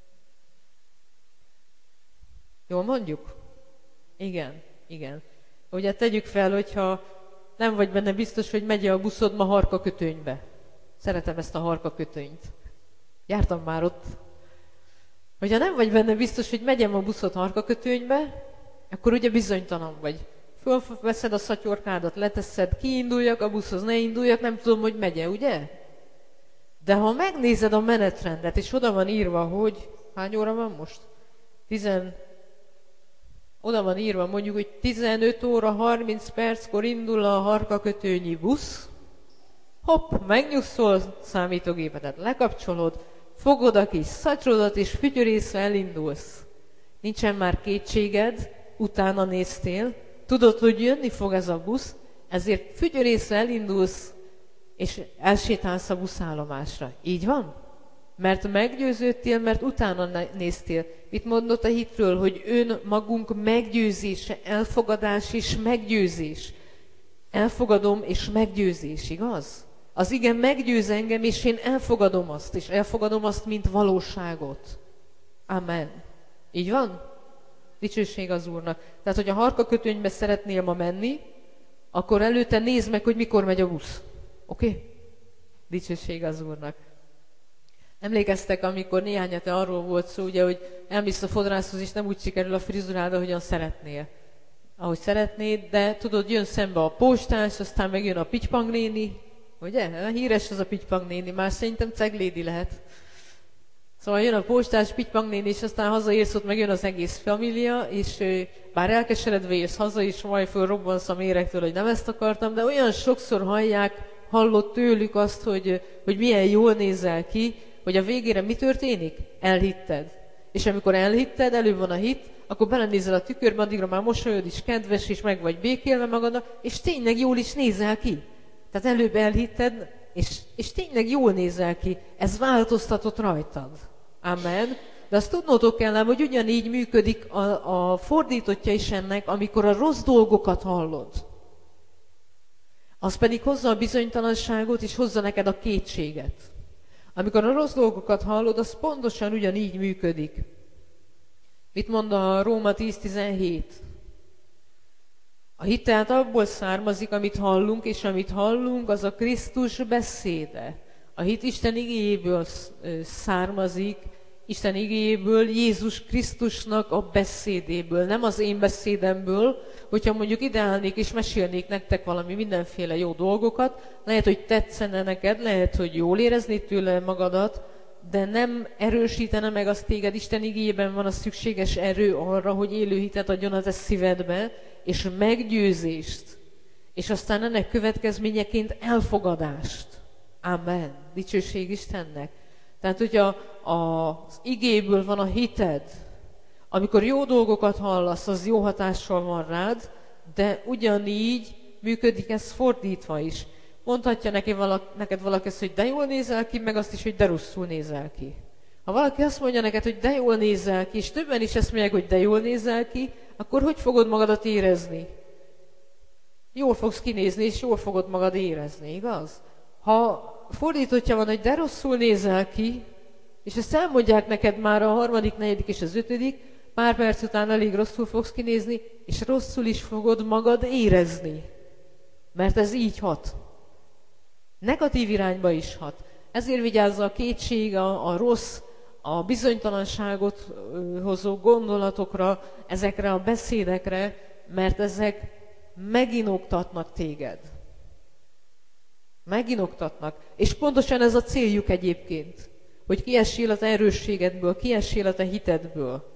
A: Jól mondjuk? Igen, igen. Ugye tegyük fel, hogyha nem vagy benne biztos, hogy megy a buszod ma Harkakötönybe. Szeretem ezt a Harkakötönyt. Jártam már ott. Hogyha nem vagy benne biztos, hogy megyem a buszod Harkakötönybe, akkor ugye bizonytalan vagy. Fölveszed a szatyorkádat, leteszed, kiinduljak a buszhoz, ne induljak, nem tudom, hogy megye, ugye? De ha megnézed a menetrendet, és oda van írva, hogy hány óra van most? Oda van írva mondjuk, hogy 15 óra 30 perckor indul a Harkakötőnyi busz, hopp, megnyugszol, számítógépedet lekapcsolod, fogod a kis szatyrodat, és fütyörészve elindulsz. Nincsen már kétséged, utána néztél, tudod, hogy jönni fog ez a busz, ezért fütyörészve elindulsz, és elsétálsz a buszállomásra. Így van? Mert meggyőződtél, mert utána néztél. Mit mondott a hitről, hogy önmagunk meggyőzése, elfogadás és meggyőzés. Elfogadom és meggyőzés, igaz? Az igen meggyőz engem, és én elfogadom azt, és elfogadom azt, mint valóságot. Amen. Így van? Dicsőség az Úrnak. Tehát, hogy a Harkakötönybe szeretnél ma menni, akkor előtte nézd meg, hogy mikor megy a busz. Oké? Dicsőség az Úrnak. Emlékeztek, amikor néhány hete arról volt szó, ugye, hogy elmész a fodrászhoz, és nem úgy sikerül a frizurád, ahogyan szeretnél. Ahogy szeretnéd, de tudod, jön szembe a postás, aztán megjön a Pitypang néni, ugye? Híres az a Pitypang néni, már szerintem ceglédi lehet. Szóval jön a postás, Pitypang néni, és aztán hazaérsz, ott megjön az egész família, és bár elkeseredve érsz haza, és majd fölrobbansz a méregtől, hogy nem ezt akartam, de olyan sokszor hallott tőlük azt, hogy milyen jól nézel ki, hogy a végére mi történik? Elhitted. És amikor elhitted, előbb van a hit, akkor belenézel a tükörbe, addigra már mosolyod is kedves, és meg vagy békélve magadnak, és tényleg jól is nézel ki. Tehát előbb elhitted, és tényleg jól nézel ki. Ez változtatott rajtad. Amen. De azt tudnotok kell ám, hogy ugyanígy működik a fordítottja is ennek, amikor a rossz dolgokat hallod. Az pedig hozza a bizonytalanságot, és hozza neked a kétséget. Amikor a rossz dolgokat hallod, az pontosan ugyanígy működik. Mit mond a Róma 10:17? A hit tehát abból származik, amit hallunk, és amit hallunk, az a Krisztus beszéde. A hit Isten igéjéből származik, Isten igéjéből, Jézus Krisztusnak a beszédéből, nem az én beszédemből. Hogyha mondjuk ideálnék és mesélnék nektek valami mindenféle jó dolgokat, lehet, hogy tetszene neked, lehet, hogy jól éreznéd tőle magadat, de nem erősítene meg azt téged. Isten igéjében van a szükséges erő arra, hogy élő hitet adjon a te szívedbe, és meggyőzést, és aztán ennek következményeként elfogadást. Amen. Dicsőség Istennek. Tehát, hogyha az igéből van a hited, amikor jó dolgokat hallasz, az jó hatással van rád, de ugyanígy működik ez fordítva is. mondhatja neked valaki azt, hogy de jól nézel ki, meg azt is, hogy de rosszul nézel ki. Ha valaki azt mondja neked, hogy de jól nézel ki, és többen is ezt mondják, hogy de jól nézel ki, akkor hogy fogod magadat érezni? Jól fogsz kinézni, és jól fogod magad érezni, igaz? Ha fordítottja van, hogy de rosszul nézel ki, és ezt elmondják neked már a 3., 4. és az 5., pár perc után elég rosszul fogsz kinézni, és rosszul is fogod magad érezni. Mert ez így hat. Negatív irányba is hat. Ezért vigyázz a kétség, a rossz, a bizonytalanságot hozó gondolatokra, ezekre a beszédekre, mert ezek meginoktatnak téged. Meginoktatnak. És pontosan ez a céljuk egyébként, hogy kiessél az erősségedből, kiessél a te hitedből.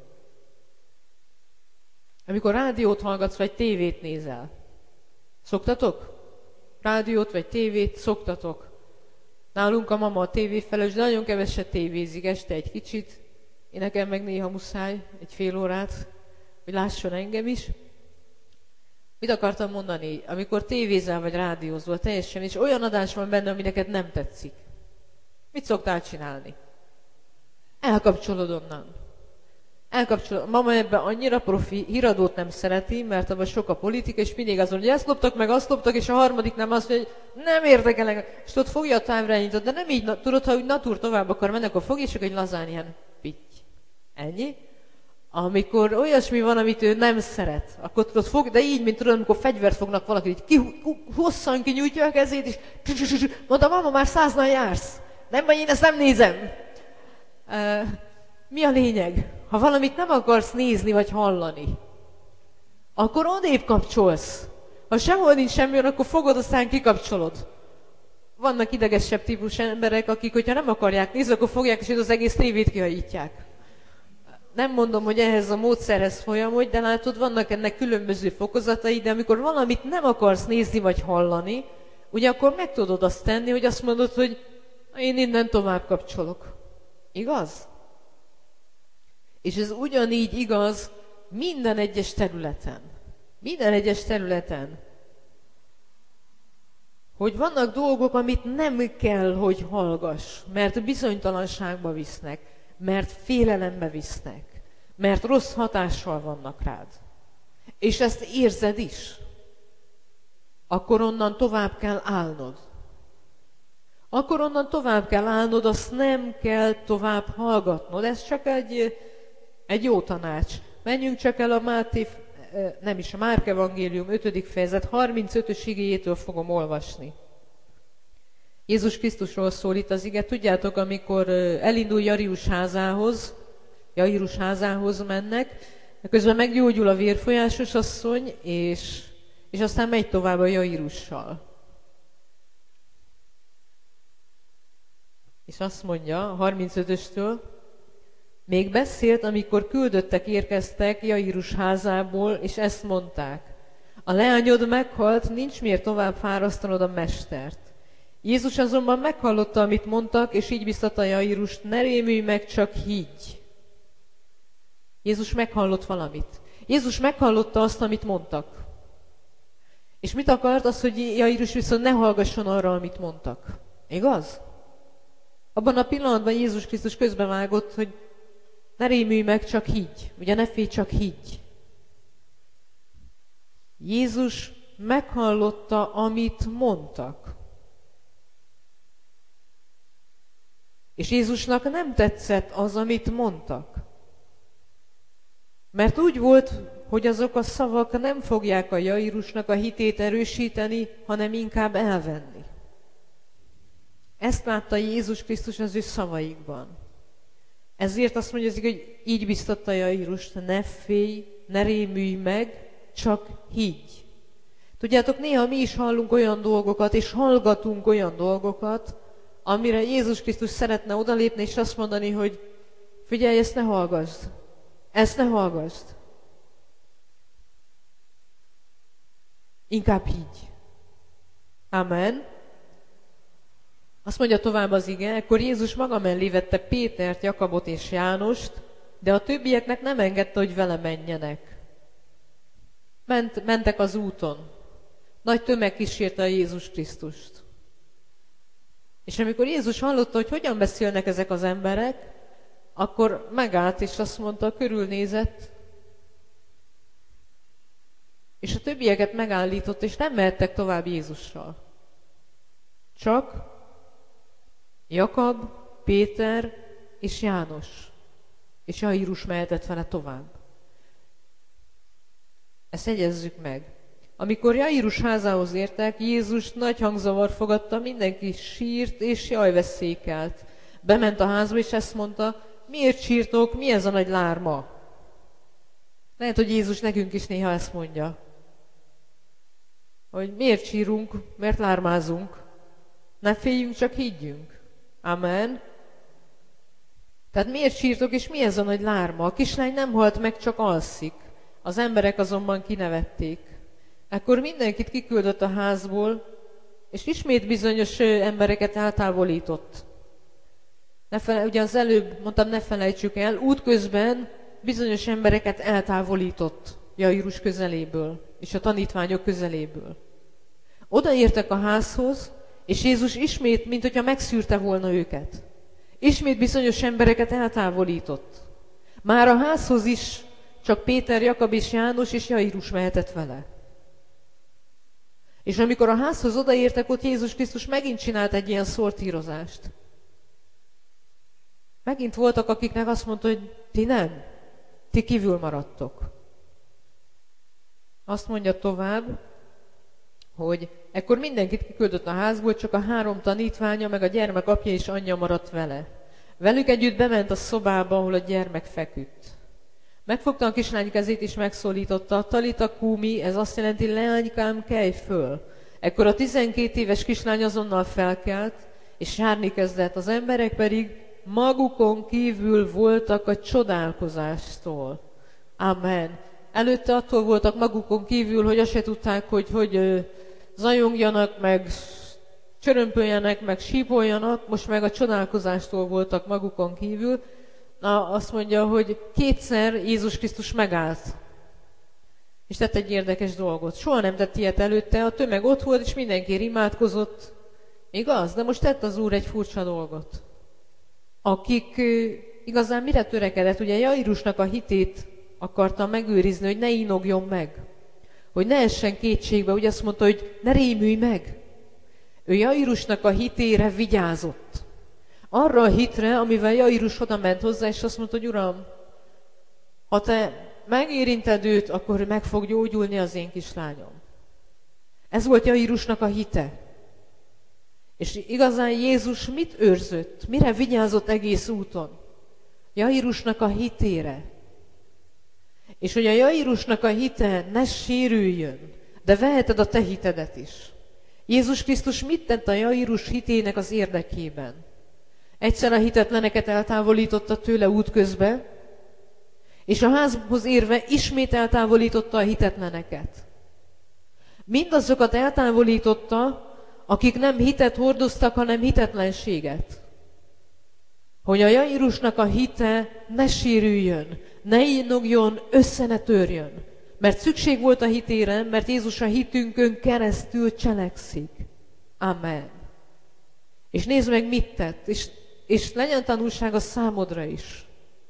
A: Amikor rádiót hallgatsz, vagy tévét nézel. Szoktatok? Rádiót vagy tévét szoktatok. Nálunk a mama a tévéfelelős, de nagyon keveset tévézik, este egy kicsit. Én nekem meg néha muszáj, egy fél órát, hogy lásson engem is. Mit akartam mondani? Amikor tévézel vagy rádiózol teljesen, és olyan adás van benne, ami neked nem tetszik. Mit szoktál csinálni? Elkapcsolod onnan. Mama ebben annyira profi, híradót nem szereti, mert abban sok a politika, és mindig azon, hogy ezt loptak, meg azt loptak, és a harmadik nem azt mondja, hogy nem érdekel, és tudod, fogja a távirányítót, de nem így, tudod, ha úgy natúr tovább akar menni, akkor fogja, és egy lazán ilyen pitty. Ennyi. Amikor olyasmi van, amit ő nem szeret, akkor tudod, fog, de így, mint tudod, amikor fegyvert fognak valakit, így hosszan kinyújtja a kezét, és mondta, mama, már 100-nal jársz. Nem, vagy én ezt nem nézem. Mi a lényeg? Ha valamit nem akarsz nézni vagy hallani, akkor odébb kapcsolsz. Ha sehol nincs semmi, akkor fogod, aztán kikapcsolod. Vannak idegesebb típusú emberek, akik, hogyha nem akarják nézni, akkor fogják, és az egész tévét kihajítják. Nem mondom, hogy ehhez a módszerhez folyamodj, de látod, vannak ennek különböző fokozatai, de amikor valamit nem akarsz nézni vagy hallani, ugye akkor meg tudod azt tenni, hogy azt mondod, hogy én innen tovább kapcsolok. Igaz? És ez ugyanígy igaz minden egyes területen. Minden egyes területen. Hogy vannak dolgok, amit nem kell, hogy hallgass, mert bizonytalanságba visznek, mert félelembe visznek, mert rossz hatással vannak rád. És ezt érzed is. Akkor onnan tovább kell állnod. Akkor onnan tovább kell állnod, azt nem kell tovább hallgatnod. Ez csak egy jó tanács. Menjünk csak el a Márk evangélium 5. fejezet 35-ös igéjétől fogom olvasni. Jézus Krisztusról szól itt az ige. Tudjátok, amikor elindul Jairus házához mennek, közben meggyógyul a vérfolyásos asszony, és aztán megy tovább a Jairussal. És azt mondja, 35-östől, még beszélt, amikor küldöttek érkeztek Jairus házából, és ezt mondták. A leányod meghalt, nincs miért tovább fárasztanod a mestert. Jézus azonban meghallotta, amit mondtak, és így biztatta Jairust, ne rémülj meg, csak higgy. Jézus meghallott valamit. Jézus meghallotta azt, amit mondtak. És mit akart? Az, hogy Jairus viszont ne hallgasson arra, amit mondtak. Igaz? Abban a pillanatban Jézus Krisztus közbevágott, hogy ne rémülj meg, csak higgy. Ugye ne félj, csak higgy. Jézus meghallotta, amit mondtak. És Jézusnak nem tetszett az, amit mondtak. Mert úgy volt, hogy azok a szavak nem fogják a Jairusnak a hitét erősíteni, hanem inkább elvenni. Ezt látta Jézus Krisztus az ő szavaikban. Ezért azt mondja, hogy így biztatta Jairust, ne félj, ne rémülj meg, csak higgy. Tudjátok, néha mi is hallunk olyan dolgokat, és hallgatunk olyan dolgokat, amire Jézus Krisztus szeretne odalépni, és azt mondani, hogy figyelj, ezt ne hallgassd. Ezt ne hallgassd. Inkább higgy. Amen. Azt mondja tovább az ige, akkor Jézus maga mellé vette Pétert, Jakabot és Jánost, de a többieknek nem engedte, hogy vele menjenek. Mentek az úton. Nagy tömeg kísérte a Jézus Krisztust. És amikor Jézus hallotta, hogy hogyan beszélnek ezek az emberek, akkor megállt, és azt mondta, körülnézett, és a többieket megállított, és nem mehettek tovább Jézussal. Csak Jakab, Péter és János és Jairus mehetett vele tovább. Ezt jegyezzük meg. Amikor Jairus házához értek, Jézus nagy hangzavar fogadta, mindenki sírt és jajveszékelt. Bement a házba, és ezt mondta, miért sírtok, mi ez a nagy lárma? Lehet, hogy Jézus nekünk is néha ezt mondja. Hogy miért sírunk, mert lármázunk. Ne féljünk, csak higgyünk. Amen. Tehát miért sírtok, és mi ez a nagy lárma? A kislány nem halt meg, csak alszik. Az emberek azonban kinevették. Ekkor mindenkit kiküldött a házból, és ismét bizonyos embereket eltávolított. Ugye az előbb mondtam, ne felejtsük el, útközben bizonyos embereket eltávolított Jairus közeléből, és a tanítványok közeléből. Odaértek a házhoz, és Jézus ismét, mint hogyha megszűrte volna őket. Ismét bizonyos embereket eltávolított. Már a házhoz is csak Péter, Jakab és János és Jairus mehetett vele. És amikor a házhoz odaértek, ott Jézus Krisztus megint csinált egy ilyen szortírozást. Megint voltak, akiknek azt mondta, hogy ti nem, ti kívül maradtok. Azt mondja tovább, hogy ekkor mindenkit kiküldött a házból, csak a 3 tanítványa, meg a gyermek apja és anyja maradt vele. Velük együtt bement a szobába, ahol a gyermek feküdt. Megfogta a kislány kezét és megszólította, Talita kumi, ez azt jelenti, leánykám, kelj föl. Ekkor a 12 éves kislány azonnal felkelt, és járni kezdett, az emberek pedig magukon kívül voltak a csodálkozástól. Amen. Előtte attól voltak magukon kívül, hogy azt se tudták, hogy zajongjanak, meg csörömpöljenek, meg sípoljanak, most meg a csodálkozástól voltak magukon kívül. Na, azt mondja, hogy 2-szer Jézus Krisztus megállt. És tett egy érdekes dolgot. Soha nem tett ilyet előtte, a tömeg ott volt, és mindenki imádkozott. Igaz? De most tett az Úr egy furcsa dolgot. Akik igazán mire törekedett? Ugye Jairusnak a hitét akarta megőrizni, hogy ne ínogjon meg. Hogy ne essen kétségbe. Ugye azt mondta, hogy ne rémülj meg. Ő Jairusnak a hitére vigyázott. Arra a hitre, amivel Jairus oda ment hozzá, és azt mondta, hogy Uram, ha te megérinted őt, akkor meg fog gyógyulni az én kislányom. Ez volt Jairusnak a hite. És igazán Jézus mit őrzött? Mire vigyázott egész úton? Jairusnak a hitére. És hogy a Jairusnak a hite ne sérüljön, de veheted a te hitedet is. Jézus Krisztus mit tett a Jairus hitének az érdekében? Egyszer a hitetleneket eltávolította tőle útközben, és a házhoz érve ismét eltávolította a hitetleneket. Mindazokat eltávolította, akik nem hitet hordoztak, hanem hitetlenséget. Hogy a Jairusnak a hite ne sérüljön, ne ínogjon, össze ne törjön. Mert szükség volt a hitére, mert Jézus a hitünkön keresztül cselekszik. Amen. És nézd meg, mit tett, és legyen tanulság a számodra is.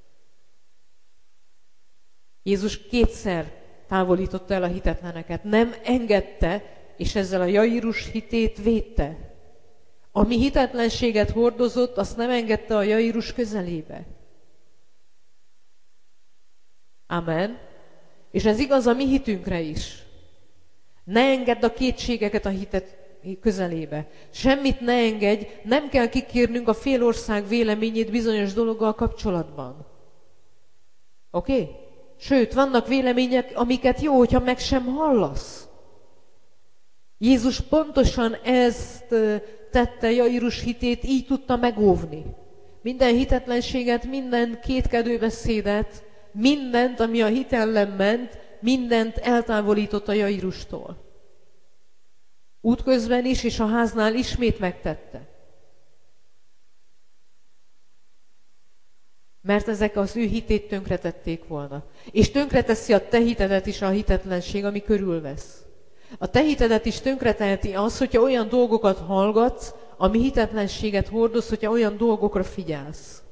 A: Jézus 2-szer távolította el a hitetleneket, nem engedte, és ezzel a Jairus hitét védte. Ami hitetlenséget hordozott, azt nem engedte a Jairus közelébe. Amen. És ez igaz a mi hitünkre is. Ne engedd a kétségeket a hitet közelébe. Semmit ne engedj, nem kell kikérnünk a félország véleményét bizonyos dologgal kapcsolatban. Oké? Sőt, vannak vélemények, amiket jó, hogyha meg sem hallasz. Jézus pontosan ezt tette, Jairus hitét így tudta megóvni. Minden hitetlenséget, minden kétkedő beszédet, mindent, ami a hit ellen ment, mindent eltávolított a Jairustól. Útközben is, és a háznál ismét megtette. Mert ezek az ő hitét tönkretették volna. És tönkreteszi a te hitedet is a hitetlenség, ami körülvesz. A te hitedet is tönkreteheti az, hogyha olyan dolgokat hallgatsz, ami hitetlenséget hordoz, hogyha olyan dolgokra figyelsz.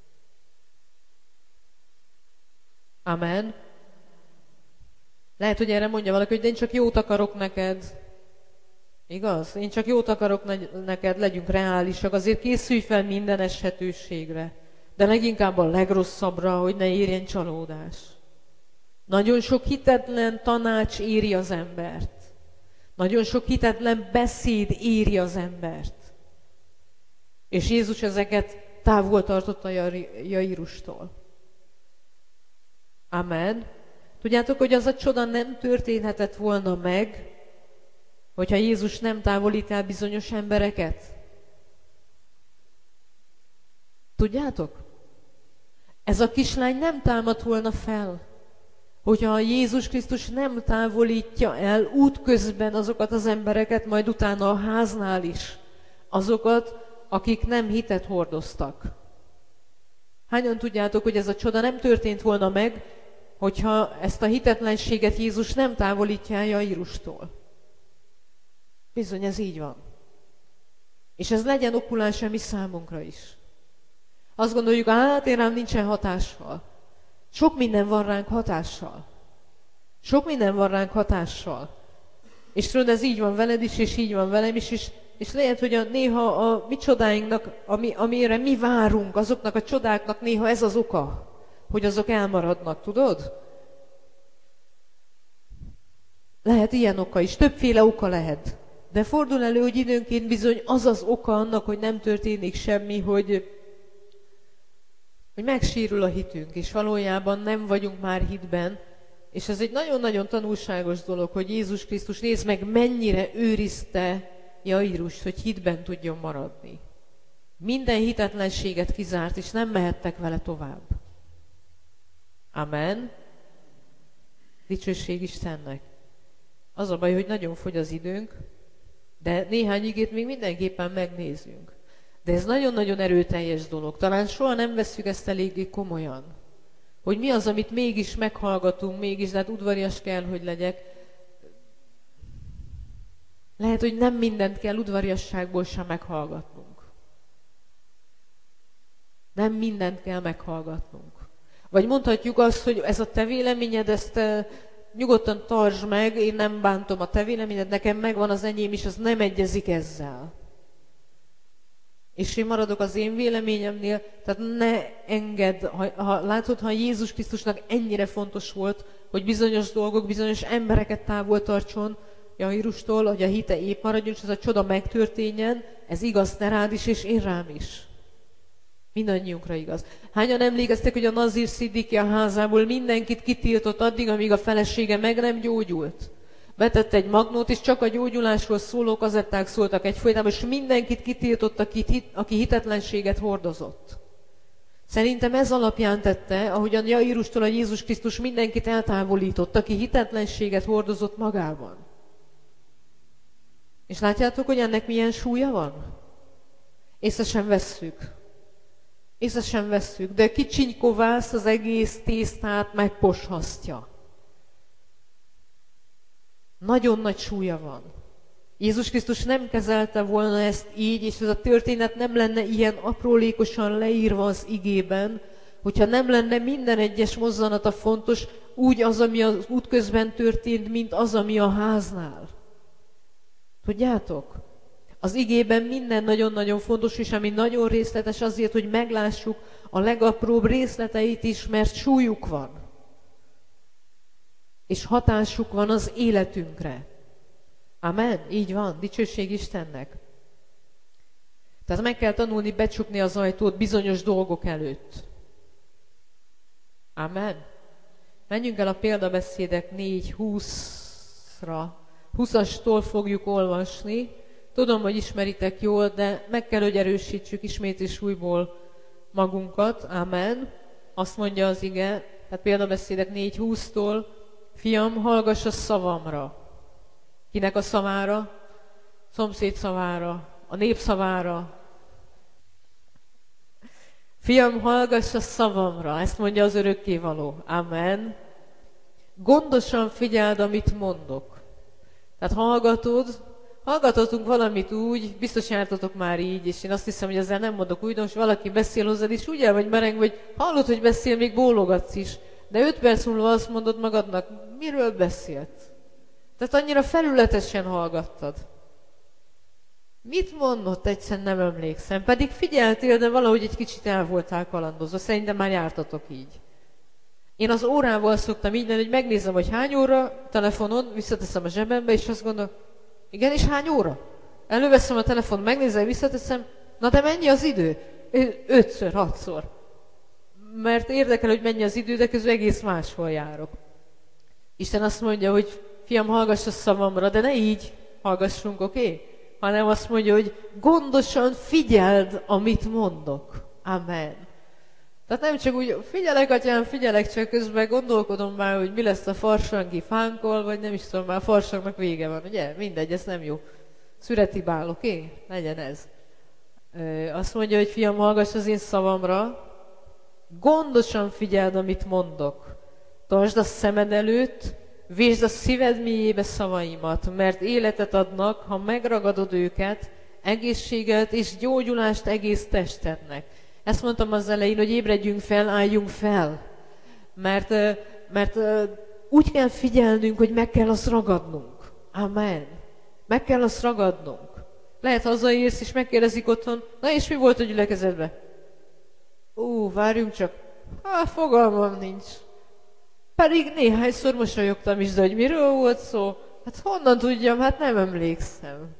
A: Amen. Lehet, hogy erre mondja valaki, hogy de én csak jót akarok neked. Igaz? Én csak jót akarok neked, legyünk reálisak, azért készülj fel minden eshetőségre. De leginkább a legrosszabbra, hogy ne érjen csalódás. Nagyon sok hitetlen tanács éri az embert. Nagyon sok hitetlen beszéd éri az embert. És Jézus ezeket távol tartotta Jairustól. Amen. Tudjátok, hogy az a csoda nem történhetett volna meg, hogyha Jézus nem távolít el bizonyos embereket? Tudjátok? Ez a kislány nem támad volna fel, hogyha Jézus Krisztus nem távolítja el útközben azokat az embereket, majd utána a háznál is, azokat, akik nem hitet hordoztak. Hányan tudjátok, hogy ez a csoda nem történt volna meg, hogyha ezt a hitetlenséget Jézus nem távolítja el Jairustól? Bizony, ez így van. És ez legyen okulás a mi számunkra is. Azt gondoljuk, hát én rám nincsen hatással. Sok minden van ránk hatással. Sok minden van ránk hatással. És tudod, ez így van veled is, és így van velem is, és lehet, hogy néha a mi csodáinknak, amire mi várunk, azoknak a csodáknak néha ez az oka, hogy azok elmaradnak, tudod? Lehet ilyen oka is, többféle oka lehet. De fordul elő, hogy időnként bizony az az oka annak, hogy nem történik semmi, hogy megsérül a hitünk, és valójában nem vagyunk már hitben. És ez egy nagyon-nagyon tanulságos dolog, hogy Jézus Krisztus, nézd meg, mennyire őrizte Jairust, hogy hitben tudjon maradni. Minden hitetlenséget kizárt, és nem mehettek vele tovább. Amen. Dicsőség Istennek. Az a baj, hogy nagyon fogy az időnk, de néhány igét még mindenképpen megnézünk. De ez nagyon-nagyon erőteljes dolog. Talán soha nem vesszük ezt eléggé komolyan. Hogy mi az, amit mégis meghallgatunk, mégis, de hát udvarias kell, hogy legyek. Lehet, hogy nem mindent kell udvariasságból sem meghallgatnunk. Nem mindent kell meghallgatnunk. Vagy mondhatjuk azt, hogy ez a te véleményed, ezt nyugodtan tartsd meg, én nem bántom a te véleményed, nekem megvan az enyém is, az nem egyezik ezzel. És én maradok az én véleményemnél, tehát ne engedd, ha látod, ha Jézus Krisztusnak ennyire fontos volt, hogy bizonyos dolgok, bizonyos embereket távol tartson Jairustól, hogy a hite épp maradjon, és ez a csoda megtörténjen, ez igaz te rád is, és én rám is. Mindannyiunkra igaz. Hányan emlékeztek, hogy a Nazir Sziddiki a házából mindenkit kitiltott addig, amíg a felesége meg nem gyógyult? Betett egy magnót, és csak a gyógyulásról szóló kazetták szóltak egyfolytában, és mindenkit kitiltott, aki hitetlenséget hordozott. Szerintem ez alapján tette, ahogyan Jairustól a Jézus Krisztus mindenkit eltávolított, aki hitetlenséget hordozott magában. És látjátok, hogy ennek milyen súlya van? Észre sem vesszük. Észre sem vesszük, de kicsiny kovász az egész tésztát megposhasztja. Nagyon nagy súlya van. Jézus Krisztus nem kezelte volna ezt így, és ez a történet nem lenne ilyen aprólékosan leírva az igében, hogyha nem lenne minden egyes mozzanata fontos, úgy az, ami az útközben történt, mint az, ami a háznál. Tudjátok? Az igében minden nagyon-nagyon fontos, és ami nagyon részletes azért, hogy meglássuk a legapróbb részleteit is, mert súlyuk van. És hatásuk van az életünkre. Amen? Így van. Dicsőség Istennek. Tehát meg kell tanulni becsukni az ajtót bizonyos dolgok előtt. Amen? Menjünk el a példabeszédek 4:20-ra. 20-astól fogjuk olvasni. Tudom, hogy ismeritek jól, de meg kell, hogy erősítsük ismét és újból magunkat. Amen. Azt mondja az ige, tehát példabeszédek 4:20-tól, fiam, hallgass a szavamra. Kinek a szavára? Szomszéd szavára, a nép szavára. Fiam, hallgass a szavamra, ezt mondja az örökkévaló. Amen. Gondosan figyeld, amit mondok. Tehát hallgatod, hallgatottunk valamit úgy, biztos jártatok már így, és én azt hiszem, hogy ezzel nem mondok újdonság, valaki beszél hozzád, és úgy el vagy merengve, hogy hallod, hogy beszél, még bólogatsz is. De 5 perc múlva azt mondod magadnak, miről beszélt? Tehát annyira felületesen hallgattad. Mit mondott, egyszerűen nem emlékszem. Pedig figyeltél, de valahogy egy kicsit el voltál kalandozva. Szerintem már jártatok így. Én az órával szoktam így lenni, hogy megnézem, hogy hány óra telefonon, visszateszem a zsebembe, és azt gondolom, igen, és hány óra? Előveszem a telefon, megnézem, visszateszem, na de mennyi az idő? 5-ször, 6-szor. Mert érdekel, hogy mennyi az idő, de közben egész máshol járok. Isten azt mondja, hogy fiam, hallgass a szavamra, de ne így hallgassunk, oké? Hanem azt mondja, hogy gondosan figyeld, amit mondok. Amen. Tehát nem csak úgy, figyelek, atyám, figyelek, csak közben gondolkodom már, hogy mi lesz a farsangi fánkol, vagy nem is tudom, már a farsangnak vége van, ugye? Mindegy, ez nem jó. Szüreti bál, oké? Legyen ez. Azt mondja, hogy fiam, hallgass az én szavamra, gondosan figyeld, amit mondok. Tartsd a szemed előtt, vésd a szíved mélyébe szavaimat, mert életet adnak, ha megragadod őket, egészséget és gyógyulást egész testednek. Ezt mondtam az elején, hogy ébredjünk fel, álljunk fel. Mert úgy kell figyelnünk, hogy meg kell azt ragadnunk. Amen. Meg kell azt ragadnunk. Lehet hazaérsz, és megkérdezik otthon, na és mi volt a gyülekezetben? Várjunk csak. Fogalmam nincs. Pedig néhányszor mosolyogtam is, de hogy miről volt szó? Hát honnan tudjam, hát nem emlékszem.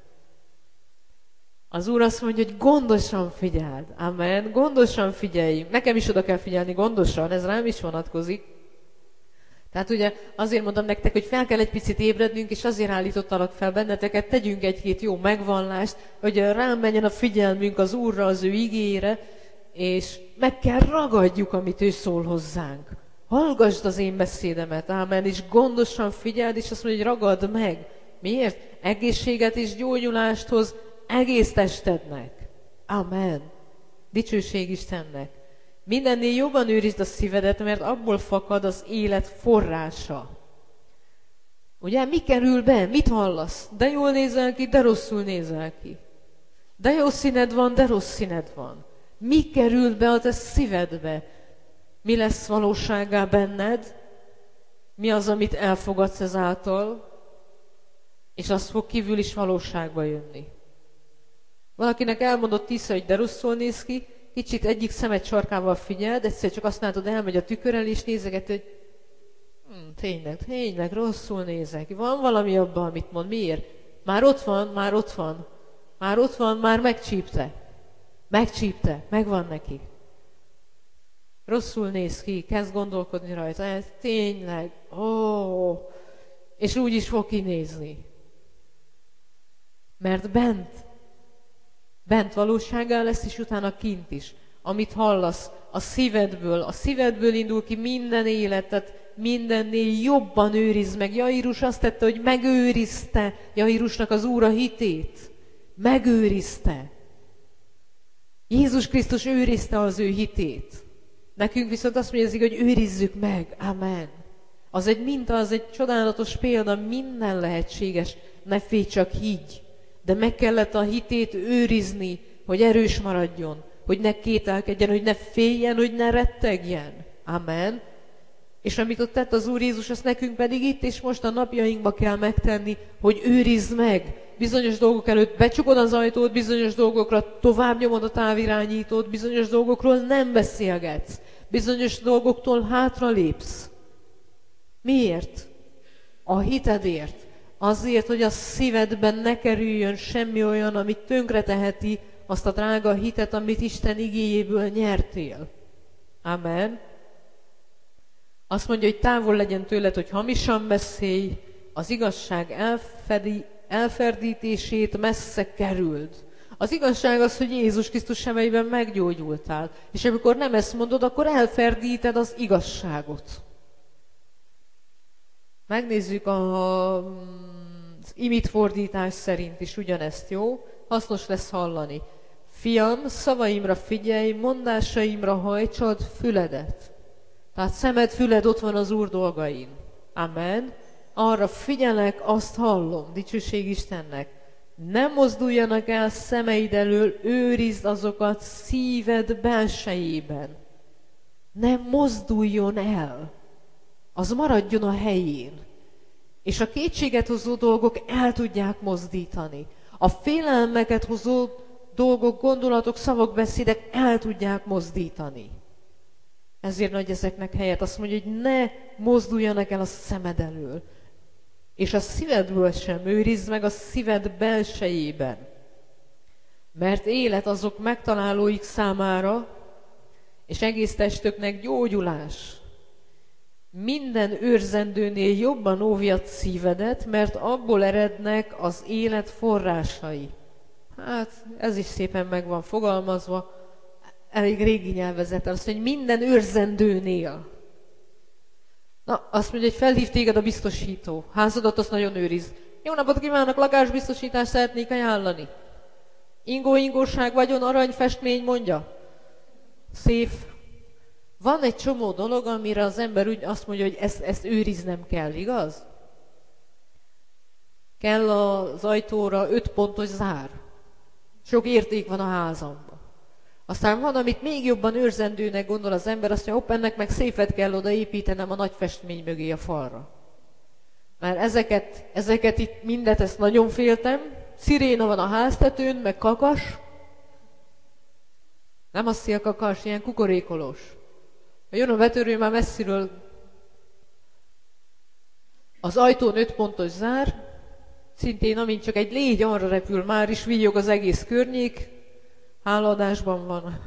A: Az Úr azt mondja, hogy gondosan figyeld. Amen. Gondosan figyeljünk. Nekem is oda kell figyelni gondosan, ez rám is vonatkozik. Tehát ugye azért mondom nektek, hogy fel kell egy picit ébrednünk, és azért állítottalak fel benneteket, tegyünk egy-két jó megvallást, hogy rám menjen a figyelmünk az Úrra, az ő igéjére, és meg kell ragadjuk, amit ő szól hozzánk. Hallgasd az én beszédemet, ámen, és gondosan figyeld, és azt mondja, hogy ragad meg. Miért? Egészséget és gyógyulást hoz egész testednek. Amen. Dicsőség Istennek. Mindennél jobban őrizd a szívedet, mert abból fakad az élet forrása. Ugye, mi kerül be? Mit hallasz? De jól nézel ki, de rosszul nézel ki. De jó színed van, de rossz színed van. Mi kerül be a te szívedbe? Mi lesz valósággá benned? Mi az, amit elfogadsz ezáltal? És az fog kívül is valóságba jönni. Valakinek elmondott 10-szer, hogy de rosszul néz ki, kicsit egyik szemed sarkával figyeld, egyszer csak azt látod, elmegy a tükör elé, és nézeget, hogy tényleg rosszul nézek. Van valami abban, amit mond. Miért? Már ott van, már megcsípte. Megvan neki. Rosszul néz ki, kezd gondolkodni rajta, ez tényleg, és úgy is fog kinézni. Mert bent valóságá lesz, és utána kint is. Amit hallasz a szívedből indul ki minden életet, mindennél jobban őrizd meg. Jairus azt tette, hogy megőrizte Jairusnak az Úr a hitét. Megőrizte. Jézus Krisztus őrizte az ő hitét. Nekünk viszont azt mondja, hogy őrizzük meg. Amen. Az egy minta, az egy csodálatos példa, minden lehetséges. Ne félj, csak higgy. De meg kellett a hitét őrizni, hogy erős maradjon, hogy ne kételkedjen, hogy ne féljen, hogy ne rettegjen. Amen. És amit ott tett az Úr Jézus, azt nekünk pedig itt és most a napjainkba kell megtenni, hogy őrizd meg. Bizonyos dolgok előtt becsukod az ajtót, bizonyos dolgokra tovább nyomod a távirányítót, bizonyos dolgokról nem beszélgetsz, bizonyos dolgoktól hátralépsz. Miért? A hitedért. Azért, hogy a szívedben ne kerüljön semmi olyan, amit tönkreteheti azt a drága hitet, amit Isten igéjéből nyertél. Amen. Azt mondja, hogy távol legyen tőled, hogy hamisan beszélj, az igazság elferdítését messze kerüld. Az igazság az, hogy Jézus Krisztus sebeiben meggyógyultál. És amikor nem ezt mondod, akkor elferdíted az igazságot. Megnézzük az imit fordítás szerint is ugyanezt, jó? Hasznos lesz hallani. Fiam, szavaimra figyelj, mondásaimra hajtsad füledet. Tehát szemed, füled ott van az Úr dolgain. Amen. Arra figyelek, azt hallom. Dicsőség Istennek. Nem mozduljanak el szemeid elől, őrizd azokat szíved belsejében. Nem mozduljon el, az maradjon a helyén. És a kétséget hozó dolgok el tudják mozdítani. A félelmeket hozó dolgok, gondolatok, szavak, beszédek el tudják mozdítani. Ezért nagy ezeknek helyet. Azt mondja, hogy ne mozduljanak el a szemed elől. És a szívedből sem őrizd meg a szíved belsejében. Mert élet azok megtalálóik számára, és egész testüknek gyógyulás. Minden őrzendőnél jobban óvjad szívedet, mert abból erednek az élet forrásai. Hát, ez is szépen meg van fogalmazva, elég régi nyelvezettel. Azt mondja, hogy minden őrzendőnél. Na, azt mondja, hogy felhív téged a biztosító. Házadat azt nagyon őriz. Jó napot kívánok, lakásbiztosítást szeretnék ajánlani. Ingóság, vagyon, arany, festmény, mondja. Szép. Van egy csomó dolog, amire az ember úgy azt mondja, hogy ezt őriznem kell, igaz? Kell az ajtóra 5 pontos zár. Sok érték van a házamban. Aztán van, amit még jobban őrzendőnek gondol az ember, azt mondja, ennek meg széfet kell odaépítenem a nagy festmény mögé a falra. Mert ezeket itt mindet, ezt nagyon féltem. Sziréna van a háztetőn, meg kakas. Nem a szélkakas, ilyen kukorékolós. Jön a vetőrő már messziről. Az ajtón 5 pontos zár, szintén amint csak egy légy arra repül, már is vígyog az egész környék, hálaadásban van.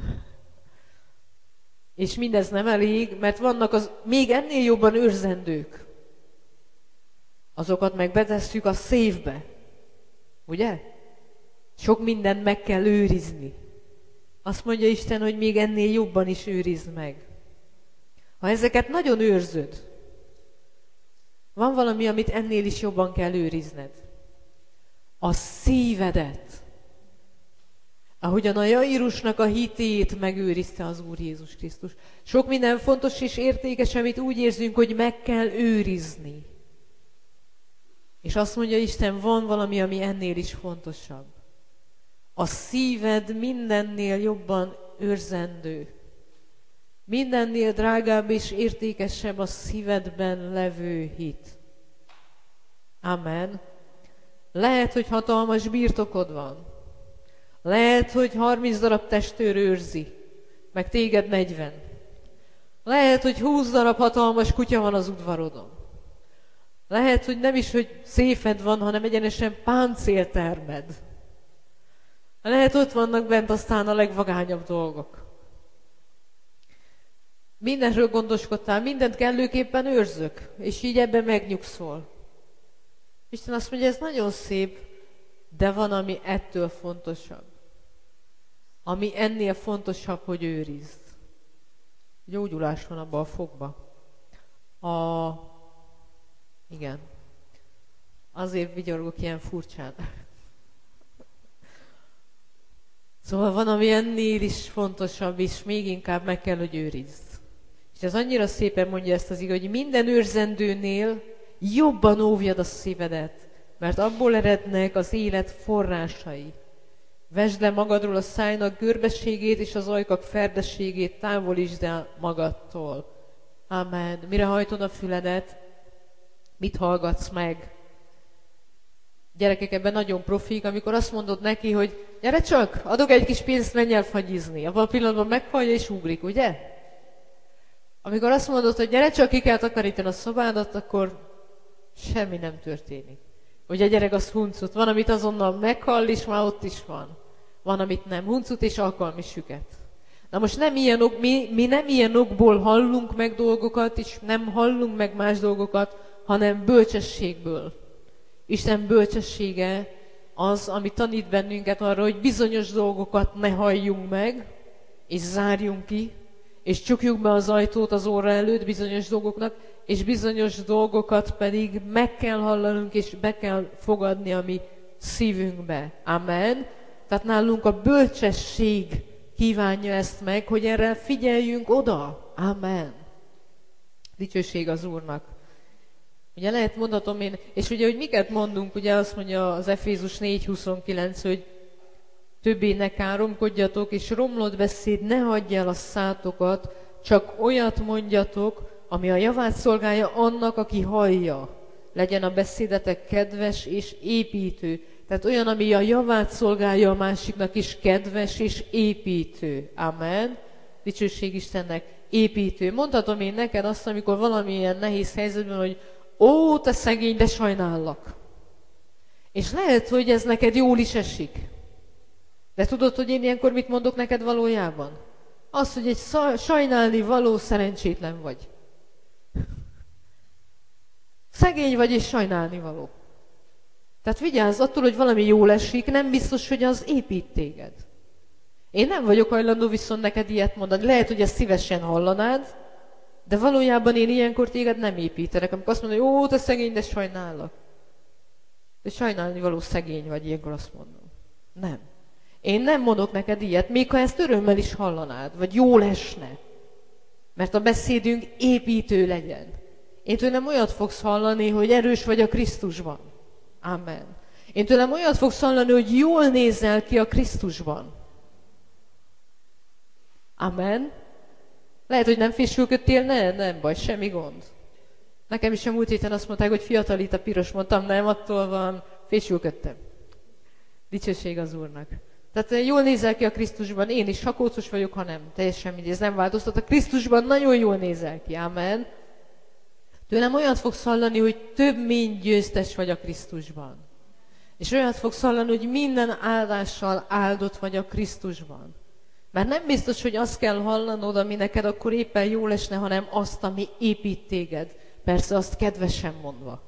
A: És mindez nem elég, mert vannak az még ennél jobban őrzendők. Azokat meg betesszük a széfbe. Ugye? Sok mindent meg kell őrizni. Azt mondja Isten, hogy még ennél jobban is őrizd meg. Ha ezeket nagyon őrzöd, van valami, amit ennél is jobban kell őrizned. A szívedet. Ahogyan a Jairusnak a hitét megőrizte az Úr Jézus Krisztus. Sok minden fontos és értékes, amit úgy érzünk, hogy meg kell őrizni. És azt mondja Isten, van valami, ami ennél is fontosabb. A szíved mindennél jobban őrzendő. Mindennél drágább és értékesebb a szívedben levő hit. Amen. Lehet, hogy hatalmas birtokod van. Lehet, hogy 30 darab testőr őrzi, meg téged 40. Lehet, hogy 20 darab hatalmas kutya van az udvarodon. Lehet, hogy nem is, hogy széfed van, hanem egyenesen páncéltermed. Lehet, ott vannak bent aztán a legvagányabb dolgok. Mindenről gondoskodtál, mindent kellőképpen őrzök, és így ebben megnyugszol. Isten azt mondja, ez nagyon szép, de van, ami ettől fontosabb. Ami ennél fontosabb, hogy őrizd. Gyógyulás van abban a fogba. Igen. Azért vigyorgok ilyen furcsán. Szóval van, ami ennél is fontosabb, és még inkább meg kell, hogy őrizd. És ez annyira szépen mondja ezt az ige, hogy minden őrzendőnél jobban óvjad a szívedet, mert abból erednek az élet forrásai. Vesd le magadról a szájnak görbességét és az ajkak ferdességét, távolítsd el magadtól. Amen. Mire hajtod a füledet? Mit hallgatsz meg? Gyerekek ebben nagyon profik, amikor azt mondod neki, hogy gyere csak, adok egy kis pénzt, menj el fagyizni. Abban a pillanatban meghallja és ugrik, ugye? Amikor azt mondod, hogy gyere csak, ki kell takarítani a szobádat, akkor semmi nem történik. Ugye a gyerek az huncut. Van, amit azonnal meghall, és már ott is van. Van, amit nem. Huncut és alkalmi süket. Na most mi nem ilyen okból hallunk meg dolgokat, és nem hallunk meg más dolgokat, hanem bölcsességből. Isten bölcsessége az, ami tanít bennünket arra, hogy bizonyos dolgokat ne halljunk meg, és zárjunk ki, és csukjuk be az ajtót az óra előtt bizonyos dolgoknak, és bizonyos dolgokat pedig meg kell hallanunk, és be kell fogadni a mi szívünkbe. Amen. Tehát nálunk a bölcsesség kívánja ezt meg, hogy erre figyeljünk oda. Amen. Dicsőség az Úrnak. Ugye lehet mondhatom én, és ugye, hogy miket mondunk, ugye azt mondja az Efézus 4:29, hogy többé ne káromkodjatok, és romlott beszéd ne hagyja el a szátokat, csak olyat mondjatok, ami a javát szolgálja annak, aki hallja. Legyen a beszédetek kedves és építő. Tehát olyan, ami a javát szolgálja a másiknak is kedves és építő. Amen. Dicsőség Istennek. Építő. Mondhatom én neked azt, amikor valamilyen nehéz helyzetben, hogy ó, te szegény, de sajnállak. És lehet, hogy ez neked jól is esik. De tudod, hogy én ilyenkor mit mondok neked valójában? Az, hogy egy sajnálni való szerencsétlen vagy. Szegény vagy és sajnálni való. Tehát vigyázz, attól, hogy valami jól esik, nem biztos, hogy az épít téged. Én nem vagyok hajlandó viszont neked ilyet mondani. Lehet, hogy ezt szívesen hallanád, de valójában én ilyenkor téged nem építenek. Amikor azt mondom, hogy ó, te szegény, de sajnállak. De sajnálni való szegény vagy, ilyenkor azt mondom. Nem. Én nem mondok neked ilyet, még ha ezt örömmel is hallanád, vagy jól esne. Mert a beszédünk építő legyen. Én tőlem olyat fogsz hallani, hogy erős vagy a Krisztusban. Amen. Én tőlem olyat fogsz hallani, hogy jól nézel ki a Krisztusban. Amen. Lehet, hogy nem fésülködtél, nem baj, semmi gond. Nekem is a múlt héten azt mondták, hogy fiatalít a piros, mondtam, nem, attól van, fésülködtem. Dicsőség az Úrnak. Tehát jól nézel ki a Krisztusban, én is, ha kócos vagyok, ha nem, teljesen mindegy, ez nem változtat. A Krisztusban nagyon jól nézel ki, amen. Tőlem olyat fogsz hallani, hogy több mint győztes vagy a Krisztusban. És olyat fogsz hallani, hogy minden áldással áldott vagy a Krisztusban. Mert nem biztos, hogy azt kell hallanod, ami neked akkor éppen jól esne, hanem azt, ami épít téged. Persze azt kedvesen mondva.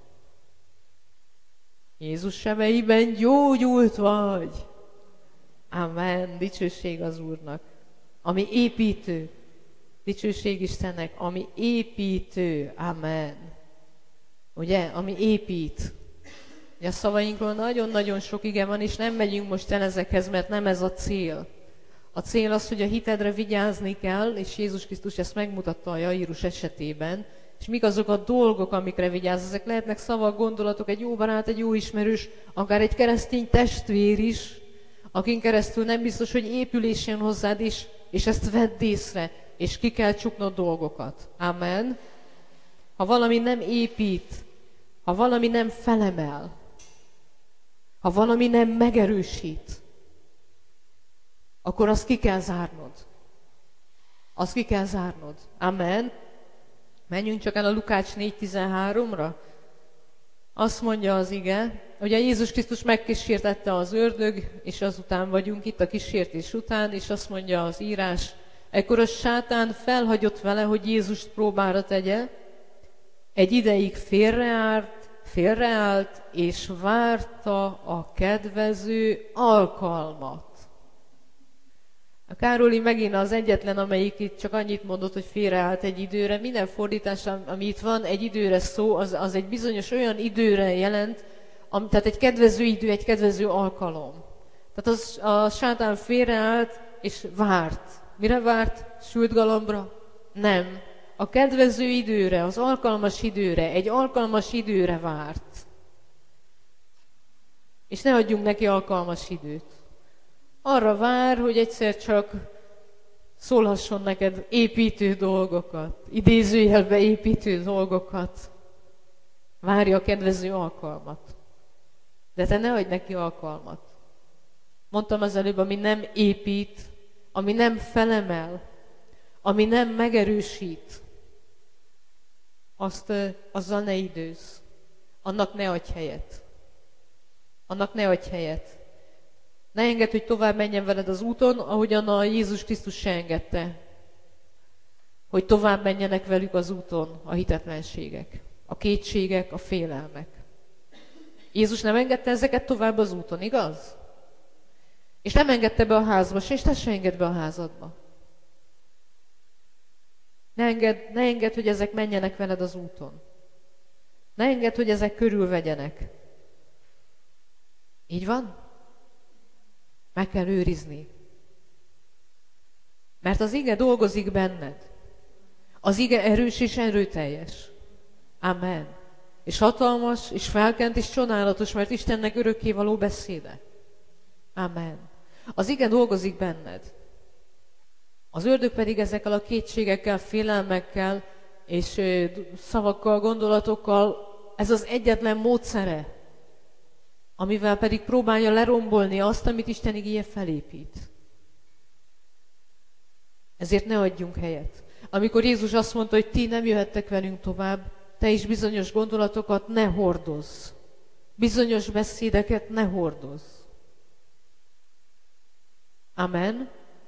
A: Jézus sebeiben gyógyult vagy. Amen. Dicsőség az Úrnak. Ami építő. Dicsőség Istennek, ami építő. Amen. Ugye? Ami épít. Ugye a szavainkról nagyon-nagyon sok ige van, és nem megyünk most el ezekhez, mert nem ez a cél. A cél az, hogy a hitedre vigyázni kell, és Jézus Krisztus ezt megmutatta a Jairus esetében, és mik azok a dolgok, amikre vigyáz. Ezek lehetnek szavak, gondolatok, egy jó barát, egy jó ismerős, akár egy keresztény testvér is, akin keresztül nem biztos, hogy épülés jön hozzád is, és ezt vedd észre, és ki kell csuknod dolgokat. Amen. Ha valami nem épít, ha valami nem felemel, ha valami nem megerősít, akkor azt ki kell zárnod. Azt ki kell zárnod. Amen. Menjünk csak el a Lukács 4:13-ra. Azt mondja az ige, ugye Jézus Krisztus megkísértette az ördög, és azután vagyunk itt a kísértés után, és azt mondja az írás, ekkor a sátán felhagyott vele, hogy Jézust próbára tegye, egy ideig félreállt, és várta a kedvező alkalmat. A Károli megint az egyetlen, amelyik itt csak annyit mondott, hogy félreállt egy időre. Minden fordítás, ami itt van, egy időre szó, az egy bizonyos olyan időre jelent, tehát egy kedvező idő, egy kedvező alkalom. Tehát a sátán félreállt és várt. Mire várt? Sült galambra? Nem. A kedvező időre, az alkalmas időre, egy alkalmas időre várt. És ne adjunk neki alkalmas időt. Arra vár, hogy egyszer csak szólhasson neked építő dolgokat, idézőjelbe építő dolgokat. Várja a kedvező alkalmat. De te ne adj neki alkalmat. Mondtam az előbb, ami nem épít, ami nem felemel, ami nem megerősít, azzal ne időzz. Annak ne adj helyet. Annak ne adj helyet. Ne engedd, hogy tovább menjen veled az úton, ahogyan a Jézus Krisztus se engedte, hogy tovább menjenek velük az úton a hitetlenségek, a kétségek, a félelmek. Jézus nem engedte ezeket tovább az úton, igaz? És nem engedte be a házba, és te se engedd be a házadba. Ne engedd, hogy ezek menjenek veled az úton. Ne engedd, hogy ezek körülvegyenek. Így van? Meg kell őrizni. Mert az ige dolgozik benned. Az ige erős és erőteljes. Amen. és hatalmas, és felkent, és csodálatos, mert Istennek örökkévaló beszéde. Amen. Az ige dolgozik benned. Az ördög pedig ezekkel a kétségekkel, félelmekkel, és szavakkal, gondolatokkal, ez az egyetlen módszere, amivel pedig próbálja lerombolni azt, amit Isten igéje felépít. Ezért ne adjunk helyet. Amikor Jézus azt mondta, hogy ti nem jöhettek velünk tovább, te is bizonyos gondolatokat ne hordozz. Bizonyos beszédeket ne hordozz. Amen.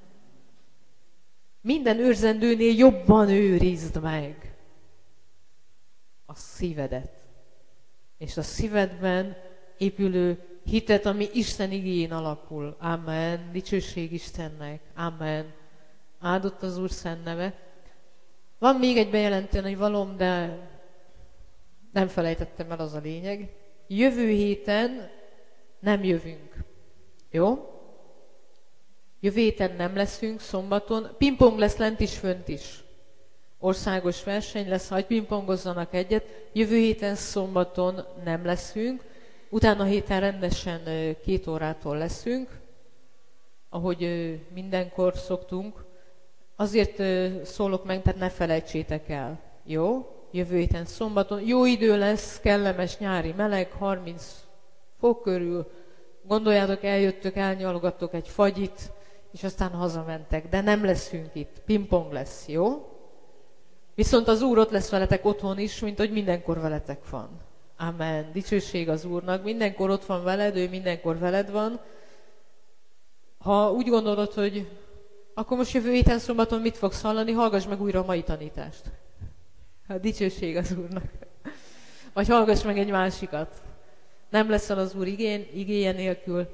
A: Minden őrzendőnél jobban őrizd meg a szívedet. És a szívedben épülő hitet, ami Isten igéjén alapul. Amen. Dicsőség Istennek. Amen. Áldott az Úr szent neve. Van még egy bejelenteni valóm, de nem felejtettem el, az a lényeg. Jövő héten nem jövünk. Jó? Jövő héten nem leszünk, szombaton. Pingpong lesz lent is, fönt is. Országos verseny lesz, hogy pingpongozzanak egyet. Jövő héten szombaton nem leszünk. Utána héten rendesen 2 órától leszünk, ahogy mindenkor szoktunk. Azért szólok meg, tehát ne felejtsétek el. Jó? Jövő héten szombaton. Jó idő lesz, kellemes nyári meleg, 30 fok körül. Gondoljátok, eljöttök, elnyalogattok egy fagyit, és aztán hazamentek. De nem leszünk itt. Pingpong lesz, jó? Viszont az Úr ott lesz veletek otthon is, mint hogy mindenkor veletek van. Amen. Dicsőség az Úrnak. Mindenkor ott van veled, ő mindenkor veled van. Ha úgy gondolod, hogy akkor most jövő héten szombaton mit fogsz hallani, hallgass meg újra a mai tanítást. Hát dicsőség az Úrnak. Vagy hallgass meg egy másikat. Nem leszel az Úr igéje nélkül,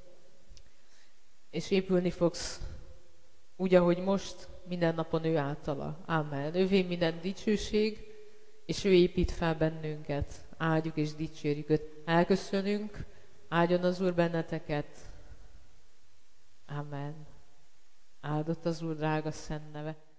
A: és épülni fogsz úgy, ahogy most, minden napon ő általa. Amen. Ővé minden dicsőség, és ő épít fel bennünket. Áldjuk és dicsérjük őt. Elköszönünk, áldjon az Úr benneteket. Amen. Áldott az Úr drága szent neve.